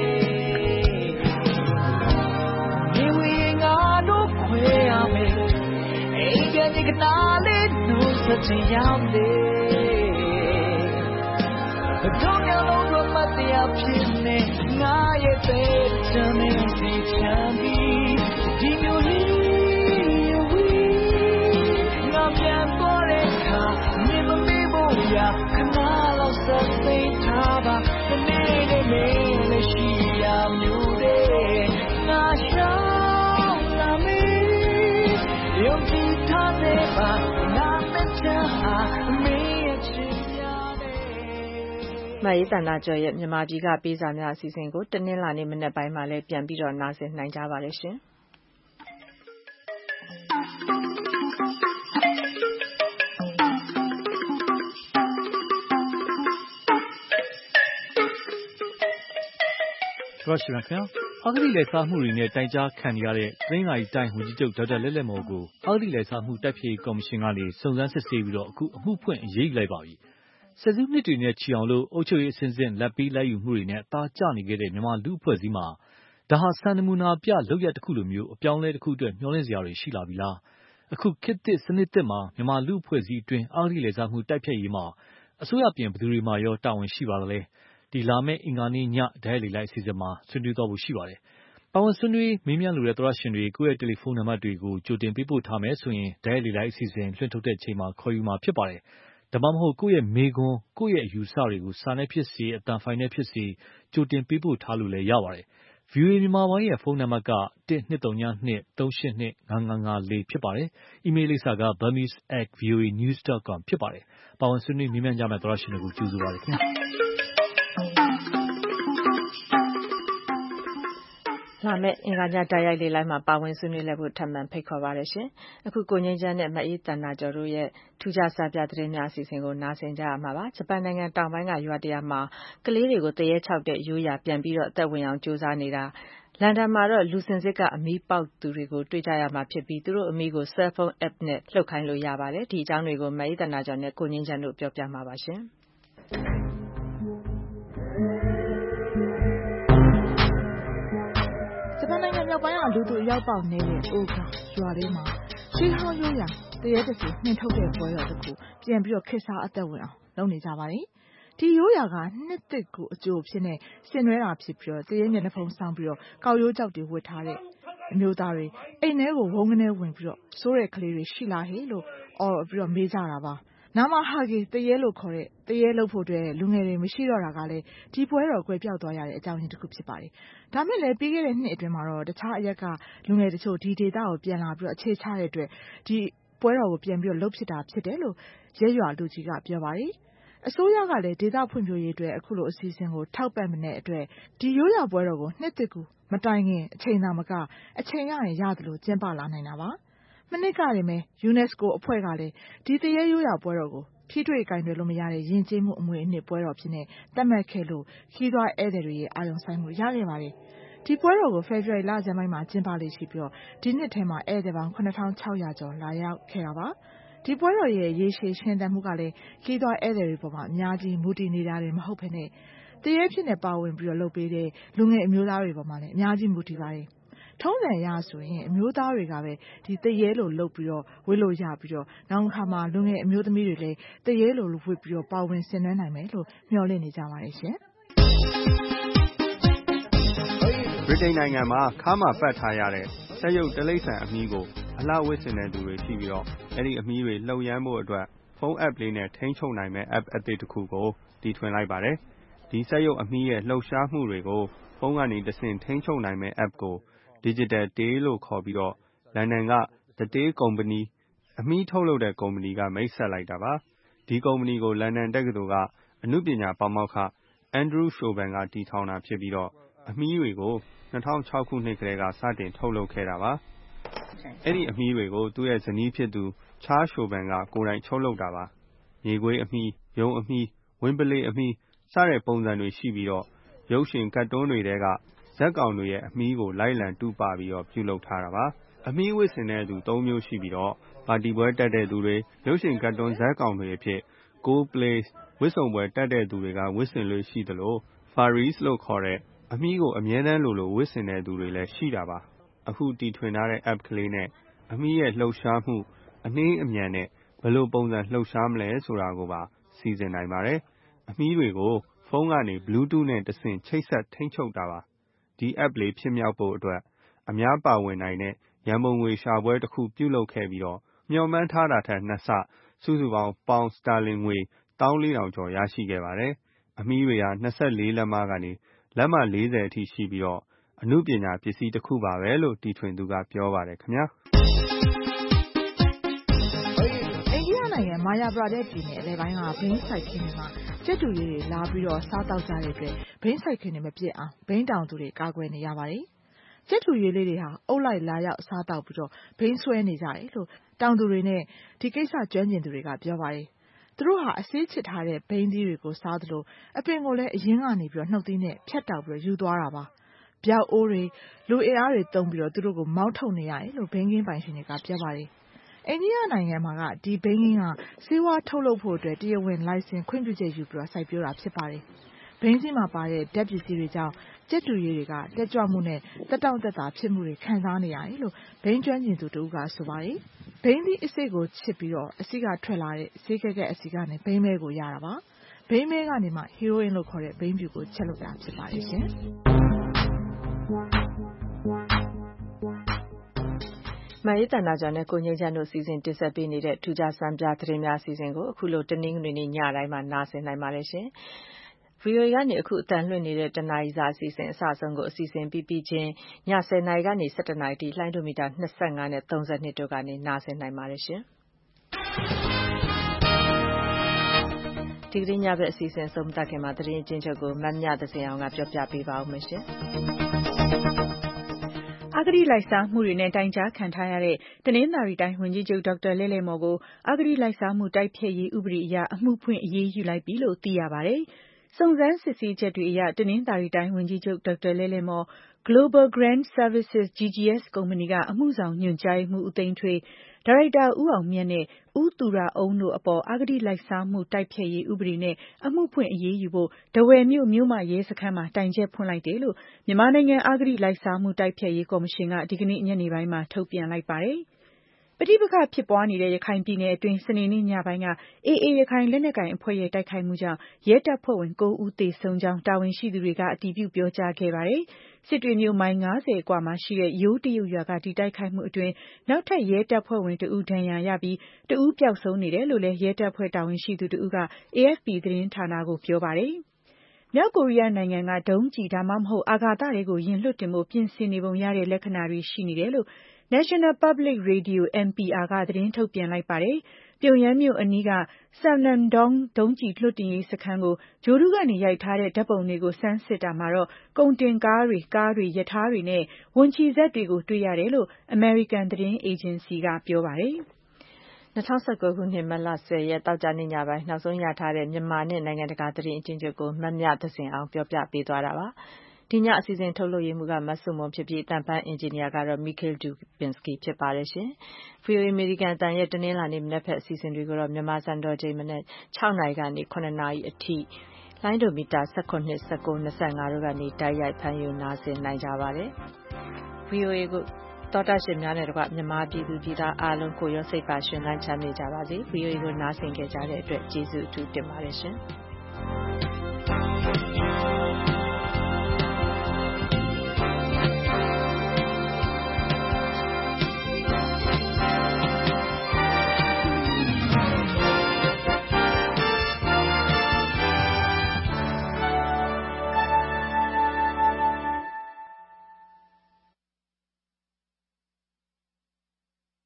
ဒီဝေးငါတို့ခွဲရမယ်အိမ်ကနေကနာလေးတို့စချင်ရောက်တယ်ဘယ်တော့မှလုံးဝမတရားဖြစ်နေငါရဲ့တဲ့ချမ်းမြေ့စီချမ်းပြီးဒီမျိုးလေးဝေးငါပြန်ပေါ်တဲ့အခါမြင်မမေ့ဖို့ရခဏလောက်စသိထားပါဒီနေ့လေးမင်းလည်းရှိရမျိုးတဲ့ငါရှောင်းလာမေးယုံကြည်ထားတဲ့ပါငါမချာမင်းရဲ့ချစ်မအေးတန်နာကျော်ရဲ့မြန်မာပြည်ကပေးစာများအစီအစဉ်ကိုတနင်္လာနေ့မနက်ပိုင်းမှာလည်းပြန်ပြီးတော့နားဆင်နိုင်ကြပါလိမ့်ရှင်။သောရှိရခင်အဂတိလိုက်စားမှုတွေနဲ့တိုင်ကြားခံနေရတဲ့တနင်္လာရီတိုင်းဝန်ကြီးချုပ်ဒေါက်တာလဲ့လဲ့မော်ကိုအဂတိလိုက်စားမှုတိုက်ဖျက်ရေးကော်မရှင်ကနေစုံစမ်းစစ်ဆေးပြီးတော့အခုအမှုဖွင့်အရေးယူလိုက်ပါပြီ။ဆယ်စုနှစ်တွေနဲ့ချီအောင်လို့အုပ်ချုပ်ရေးအစဉ်စဉ်လက်ပြီးလက်ယူမှုတွေနဲ့အသားကျနေခဲ့တဲ့မြန်မာလူအဖွဲ့အစည်းမှာဒါဟာစံနမူနာပြလုပ်ရက်တစ်ခုလိုမျိုးအပြောင်းလဲတစ်ခုအတွက်မျှော်လင့်စရာတွေရှိလာပြီလားအခုခေတ်သစ်စနစ်သစ်မှာမြန်မာလူအဖွဲ့အစည်းအတွင်းအဂတိလိုက်စားမှုတိုက်ဖျက်ရေးမှာအစိုးရပြင်ဘယ်သူတွေမှာရောတာဝန်ရှိပါသလဲဒီလာမယ့်အင်္ဂါနေ့ညဒဲလေလိုက်အစီအစဉ်မှာဆွေးနွေးသွားဖို့ရှိပါတယ်။ပါဝင်ဆွေးနွေးမေးမြန်းလိုတဲ့သောတရှင်တွေကိုယ့်ရဲ့တယ်လီဖုန်းနံပါတ်တွေကိုကြိုတင်ပေးပို့ထားမယ်ဆိုရင်ဒဲလေလိုက်အစီအစဉ်လွှင့်ထုတ်တဲ့အချိန်မှာခေါ်ယူမှာဖြစ်ပါတယ်။ဒါမှမဟုတ်ကိုယ့်ရဲ့မေးခွန်းကိုယ့်ရဲ့အယူဆတွေကိုစာနဲ့ဖြစ်စေအသံဖိုင်နဲ့ဖြစ်စေကြိုတင်ပေးပို့ထားလို့လည်းရပါတယ်။ ဗွီအိုအေမြန်မာပိုင်းရဲ့ဖုန်းနံပါတ်က တစ်နှစ်သုံးညနှစ်သုံးရှစ်နှစ်ငါးငါးငါးလေးဖြစ်ပါတယ်။အီးမေးလ်လိပ်စာက burmese at v o a news dot com ဖြစ်ပါတယ်။ပါဝင်ဆွေးနွေးမေးမြန်းကြမယ့်သောတရှင်တွေကိုကြိုဆိုပါရစေ။လာမယ့်အင်္ဂါညတိုက်ရိုက်လေးလိုက်မှာပါဝင်ဆွေးနွေးလည်းဖို့ထပ်မံဖိတ်ခေါ်ပါရရှင်။အခုကိုငင်းချမ်းနဲ့မအေးတန်နာကျော်တို့ရဲ့ထူးခြားစားပြသတင်းများအစီအစဉ်ကိုနားဆင်ကြရမှာပါ။ဂျပန်နိုင်ငံတောင်ပိုင်းကရွာတရာမှာကလေးတွေကိုတရေချောက်တဲ့ရိုးရာပြန်ပြီးတော့အသက်ဝင်အောင်ကြိုးစားနေတာလန်ဒန်မှာတော့လူစင်စစ်ကအမီးပေါက်သူတွေကိုတွေ့ကြရမှာဖြစ်ပြီးသူတို့အမီးကို cell phone app နဲ့လှုပ်ခိုင်းလို့ရပါတယ်။ဒီအကြောင်းတွေကိုမအေးတန်နာကျော်နဲ့ကိုငင်းချမ်းတို့ပြောပြမှာပါရှင်။ဂျပန်နိုင်ငံမြောက်ပိုင်းကလူသူအရောက်ပေါက်နေတဲ့အိုဂါရွာလေးမှာရှေးဟောင်းရိုးရာတရေတစီနှင်ထုတ်တဲ့ပွဲတော်တစ်ခုပြန်ပြီးတော့ခေတ်စားအသက်ဝင်အောင်လုပ်နေကြပါတယ်။ဒီရိုးရာကနှစ်သစ်ကိုအကျိုးဖြစ်နေဆင်နွှဲတာဖြစ်ပြီးတော့တရေမျက်နှာဖုံးဆောင်ပြီးတော့ကောက်ရိုးကြောက်တွေဝတ်ထားတဲ့အမျိုးသားတွေအိမ်ထဲကိုဝုန်းကနေဝင်ပြီးတော့စိုးတဲ့ကလေးတွေရှိလားဟဲ့လို့အော်ပြီးတော့မေးကြတာပါ။နာမဟာဂေတရေလို့ခေါ်တဲ့တရေလို့ဖို့အတွက်လူငယ်တွေမရှိတော့တာကလည်းဒီပွဲတော်ကွယ်ပြောက်သွားရတဲ့အကြောင်းရင်းတစ်ခုဖြစ်ပါတယ်။ဒါမဲ့လည်းပြီးခဲ့တဲ့နှစ်အတွင်းမှာတော့တခြားအရက်ကလူငယ်တချို့ဒီဒေတာကိုပြန်လာပြီးတော့အခြေချတဲ့အတွက်ဒီပွဲတော်ကိုပြန်ပြီးတော့လှုပ်ဖြစ်တာဖြစ်တယ်လို့ရဲရွာလူကြီးကပြောပါတယ်။အစိုးရကလည်းဒေသဖွံ့ဖြိုးရေးအတွက်အခုလိုအစီအစဉ်ကိုထောက်ပံ့မတဲ့အတွက်ဒီရိုးရာပွဲတော်ကိုနှစ်သစ်ကူမတိုင်ခင်အချိန်သာမကအချိန်ရရင်ရတယ်လို့ကျင်းပလာနိုင်တာပါ။မနစ်ကလည်း UNESCO အဖွဲ့ကလည်းဒီတရေရိုးရာပွဲတော်ကိုထိတွေ့ကင်တွယ်လို့မရတဲ့ယဉ်ကျေးမှုအမွေအနှစ်ပွဲတော်ဖြစ်နေသတ်မှတ်ခဲ့လို့ခီးသွွားဧည့်သည်တွေရဲ့အာရုံစိုက်မှုရခဲ့ပါတယ်။ဒီပွဲတော်ကိုဖေဖော်ဝါရီလဆန်းပိုင်းမှာကျင်းပလေးရှိပြီးတော့ဒီနှစ်ထဲမှာဧည့်သည်ပေါင်းခုနှစ်ထောင်ခြောက်ရာကျော်လာရောက်ခဲ့တာပါ။ဒီပွဲတော်ရဲ့ရေရှည်ရှင်သန်မှုကလည်းခီးသွွားဧည့်သည်တွေပေါ်မှာအများကြီးမူတည်နေတာတွေမဟုတ်ဘဲနဲ့တရေဖြစ်နေပါဝင်ပြီးတော့လုပ်ပေးတဲ့လူငယ်အမျိုးသားတွေပေါ်မှာလည်းအများကြီးမူတည်ပါတယ်။ထုံးစံအရဆိုရင်အမျိုးသားတွေကပဲဒီတရေလိုလုပ်ပြီးတော့ဝတ်လို့ရပြီးတော့နောက်တစ်ခါမှာလူငယ်အမျိုးသမီးတွေလည်းတရေလိုဝတ်ပြီးတော့ပါဝင်ဆင်နွှဲနိုင်မယ်လို့မျှော်လင့်နေကြပါတယ်ရှင်ဗြိတိန်နိုင်ငံမှာခါးမှာပတ်ထားရတဲ့စက်ရုပ်တိရစ္ဆာန်အမီးကိုအလှဝတ်ဆင်တဲ့သူတွေရှိပြီးတော့အဲ့ဒီအမီးတွေလှုပ်ရမ်းဖို့အတွက်ဖုန်း app လေးနဲ့ထိန်းချုပ်နိုင်မဲ့ app အသစ်တစ်ခုကိုတီထွင်လိုက်ပါတယ်။ဒီစက်ရုပ်အမီးရဲ့လှုပ်ရှားမှုတွေကိုဖုန်းကနေတစ်ဆင့်ထိန်းချုပ်နိုင်မဲ့ app ကို Digital Day လို့ခေါ်ပြီးတော့လန်ဒန်က The Day Company အမီးထုတ်လုပ်တဲ့ကုမ္ပဏီကမိတ်ဆက်လိုက်တာပါ။ဒီကုမ္ပဏီကိုလန်ဒန်တက္ကသိုလ်ကအနုပညာပါမောက္ခ Andrew Shoban ကတည်ထောင်တာဖြစ်ပြီးတော့အမီးတွေကို၂၀၀၆ခုနှစ်ကတည်းကစတင်ထုတ်လုပ်ခဲ့တာပါ။အဲ့ဒီအမီးတွေကိုသူ့ရဲ့ဇနီးဖြစ်သူ Charles Shoban ကကိုယ်တိုင်ချုပ်လုပ်တာပါ။မြေခွေးအမီး၊ယုံအမီး၊ဝင်းပလေအမီးစတဲ့ပုံစံတွေရှိပြီးတော့ရုပ်ရှင်ကတ်တွန်းတွေထဲကဇာတ်ကောင်တွေရဲ့အမီးကိုလိုက်လံတူးပပြီးတော့ပြုလုပ်ထားတာပါ။အမီးဝတ်ဆင်တဲ့သူသုံးမျိုးရှိပြီးတော့ပါတီပွဲတက်တဲ့သူတွေရုပ်ရှင်ကတ်တွန်းဇာတ်ကောင်တွေအဖြစ် Coldplay ဝတ်စုံပွဲတက်တဲ့သူတွေကဝတ်ဆင်လို့ရှိသလို Furries လို့ခေါ်တဲ့အမီးကိုအမြဲတမ်းလိုလိုဝတ်ဆင်တဲ့သူတွေလည်းရှိတာပါ။အခုတီထွင်ထားတဲ့ app ကလေးနဲ့အမီးရဲ့လှုပ်ရှားမှုအနှေးအမြန်နဲ့ဘယ်လိုပုံစံလှုပ်ရှားမလဲဆိုတာကိုပါစီစဉ်နိုင်ပါတယ်။အမီးတွေကိုဖုန်းကနေ Bluetooth နဲ့တစ်ဆင့်ချိတ်ဆက်ထိန်းချုပ်တာပါ။ဒီ app လေးဖြစ်မြောက်ဖို့အတွက်အများပါဝင်နိုင်တဲ့ရန်ပုံငွေရှာပွဲတစ်ခုပြုလုပ်ခဲ့ပြီးတော့မျှော်မှန်းထားတာထက်နှစ်ဆစုစုပေါင်းပေါင်စတာလင်ငွေတစ်သောင်းလေးထောင်ကျော်ရရှိခဲ့ပါတယ်။အမီးတွေဟာ၂၄လက်မကနေလက်မလေးဆယ်အထိရှိပြီးတော့အနုပညာပစ္စည်းတစ်ခုပါပဲလို့တီထွင်သူကပြောပါတယ်ခင်ဗျာအိန္ဒိယနိုင်ငံမာယာပရာဒက်ပြည်နယ်အလယ်ပိုင်းကဘိန်းစိုက်ခင်းတွေမှာကျက်တူရည်တွေလာပြီးတော့စားတောက်ကြတဲ့အတွက်ဘိန်းစိုက်ခင်းတွေမပြစ်အောင်ဘိန်းတောင်သူတွေကာကွယ်နေရပါတယ်ကျက်တူရည်လေးတွေဟာအုပ်လိုက်လာရောက်စားတောက်ပြီးတော့ဘိန်းဆွဲနေကြတယ်လို့တောင်သူတွေနဲ့ဒီကိစ္စကျွမ်းကျင်သူတွေကပြောပါတယ်သူတို့ဟာအဆေးချစ်ထားတဲ့ဘိန်းသီးတွေကိုစားသလိုအပင်ကိုလည်းအရင်းကနေပြီးတော့နှုတ်သီးနဲ့ဖြတ်တောက်ပြီးတော့ယူသွားတာပါပြောက်အိုးတွေလူအင်အားတွေတုံးပြီးတော့သူတို့ကိုမောင်းထုတ်နေရတယ်လို့ဘိန်းကင်းပိုင်ရှင်တွေကပြောပါတယ်အိန္ဒိယနိုင်ငံမှာကဒီဘိန်းကင်းကဆေးဝါးထုတ်လုပ်ဖို့အတွက်တရားဝင်လိုင်စင်ခွင့်ပြုချက်ယူပြီးတော့စိုက်ပျိုးတာဖြစ်ပါတယ်ဘိန်းစည်းမှာပါတဲ့ဓာတ်ပစ္စည်းတွေကြောင့်ကျက်တူရည်တွေကတက်ကြွမှုနဲ့တက်တောင့်တက်တာဖြစ်မှုတွေခံစားနေရတယ်လို့ဘိန်းကျွမ်းကျင်သူတဦးကဆိုပါတယ်ဘိန်းသီးအစစ်ကိုချစ်ပြီးတော့အစစ်ကထွက်လာတဲ့ဆေးကဲကဲအစစ်ကနေဘိန်းမဲကိုရတာပါဘိန်းမဲကနေမှဟီရိုအင်းလို့ခေါ်တဲ့ဘိန်းဖြူကိုချက်လုပ်တာဖြစ်ပါတယ်ရှင်မအေးတန်တာကျော်နဲ့ကိုငိမ့်ချမ်းတို့စီစဉ်တင်ဆက်ပေးနေတဲ့ထူးခြားစံပြသတင်းများစီစဉ်ကိုအခုလိုတနင်္ဂနွေနေ့ညတိုင်းမှာနားဆင်နိုင်ပါတယ်ရှင်။ဗီအိုအေကနေအခုအတန်လွှင့်နေတဲ့တနာရီစာအစီအစဉ်အစဆုံးကိုအစီအစဉ်ပြီးပြီးချင်းညဆယ်နာရီကနေ၁၁နာရီထိလှိုင်းဒိုမီတာ၂၅နဲ့၃၂တို့ကနေနားဆင်နိုင်ပါတယ်ရှင်။ဒီကနေ့ညဘက်အစီအစဉ်ဆုံးသက်ခင်မှာသတင်းအကျဉ်းချုပ်ကိုမမြသဇင်အောင်ကပြောပြပေးပါဦးမယ်ရှင်။အဂတိလိုက်စားမှုတွေနဲ့တိုင်ကြားခံထားရတဲ့တနင်္သာရီတိုင်းဝန်ကြီးချုပ်ဒေါက်တာလဲ့လဲ့မော်ကိုအဂတိလိုက်စားမှုတိုက်ဖျက်ရေးဥပဒေအရအမှုဖွင့်အရေးယူလိုက်ပြီလို့သိရပါတယ်။စုံစမ်းစစ်ဆေးချက်တွေအရတနင်္သာရီတိုင်းဝန်ကြီးချုပ်ဒေါက်တာလဲ့လဲ့မော် Global Grand Services ဂျီ ဂျီ အက်စ် ကုမ္ပဏီကအမှုဆောင်ညွှန်ကြားရေးမှူးဦးသိန်းထွေးဒါရိုက်တာဦးအောင်မြတ်နဲ့ဦးသူရအုံးတို့အပေါ်အဂတိလိုက်စားမှုတိုက်ဖျက်ရေးဥပဒေနဲ့အမှုဖွင့်အရေးယူဖို့ထားဝယ်မြို့မြို့မရဲစခန်းမှာတိုင်ချက်ဖွင့်လိုက်တယ်လို့မြန်မာနိုင်ငံအဂတိလိုက်စားမှုတိုက်ဖျက်ရေးကော်မရှင်ကဒီကနေ့ညနေပိုင်းမှာထုတ်ပြန်လိုက်ပါတယ်။ပဋိပက္ခဖြစ်ပွားနေတဲ့ရခိုင်ပြည်နယ်အတွင်းစနေနေ့ညပိုင်းက အေအေ ရခိုင်လက်နက်ကိုင်အဖွဲ့ရဲ့တိုက်ခိုက်မှုကြောင့်ရဲတပ်ဖွဲ့ဝင်၉ဦးသေဆုံးကြောင်းတာဝန်ရှိသူတွေကအတည်ပြုပြောကြားခဲ့ပါတယ်။စစ်တွေမြို့မိုင်၅၀အကွာမှာရှိတဲ့ရိုးတရုတ်ရွာကဒီတိုက်ခိုက်မှုအတွင်းနောက်ထပ်ရဲတပ်ဖွဲ့ဝင်တဦးဒဏ်ရာရပြီးတဦးပျောက်ဆုံးနေတယ်လို့လည်းရဲတပ်ဖွဲ့တာဝန်ရှိသူတဦးက အေအက်ဖ်ပီ သတင်းဌာနကိုပြောပါတယ်။မြောက်ကိုရီးယားနိုင်ငံကဒုံးကျည်ဒါမှမဟုတ်အာကာသတွေကိုယင်လွှတ်တင်ဖို့ပြင်ဆင်နေပုံရတဲ့လက္ခဏာတွေရှိနေတယ်လို့ National Public Radio အန် ပီ အာ ကသတင်းထုတ်ပြန်လိုက်ပါတယ်။ပြုံယမ်းမြို့အနီးက Samnamdong ဒုံးကျည်လွှတ်တင်ရေးစခန်းကိုဂြိုဟ်တုကနေရိုက်ထားတဲ့ဓာတ်ပုံတွေကိုစမ်းစစ်တာမှာတော့ကုန်တင်ကားတွေကားတွေရထားတွေနဲ့ဝန်ချီစက်တွေကိုတွေ့ရတယ်လို့ American သတင်းအေဂျင်စီကပြောပါတယ်။၂၀၁၉ခုနှစ်မတ်လ၁၀ရက်သောကြာနေ့ညပိုင်းနောက်ဆုံးရထားတဲ့မြန်မာနဲ့နိုင်ငံတကာသတင်းအကျဉ်းချုပ်ကိုမမြသဇင်အောင်ပြောပြပေးသွားတာပါ။ဒီညအစီအစဉ်ထုတ်လုပ်ရေးမှူးကမဆုမွန်ဖြစ်ပြီးအတန်ဖန်အင်ဂျင်နီယာကတော့ Mikhail Dubinsky ဖြစ်ပါတယ်ရှင်။ ဗီအိုအေ အမေရိကန်အသံရဲ့တနင်္လာနေ့မနက်ဖက်အစီအစဉ်တွေကိုတော့မြန်မာစံတော်ချိန်မနက်၆နာရီကနေ၇နာရီအထိလိုင်းဒိုမီတာ၁၇ ၁၉ ၂၅တို့ကနေတိုက်ရိုက်ဖမ်းယူနားဆင်နိုင်ကြပါတယ်။ဗွီအိုအေ ကိုသောတာရှင်များနဲ့တကွမြန်မာပြည်သူပြည်သားအားလုံးကိုရောစိတ်ပါရှင်လန်းချမ်းမြေ့ကြပါစေ။ ဗွီအိုအေ ကိုနားဆင်ခဲ့ကြတဲ့အတွက်ကျေးဇူးအထူးတင်ပါတယ်ရှင်။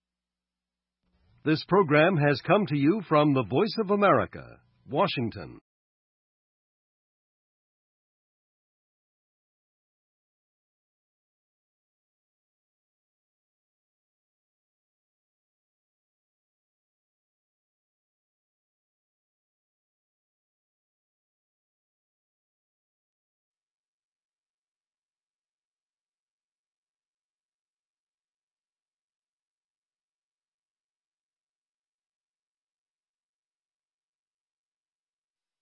This program has come to you from the Voice of America, Washington.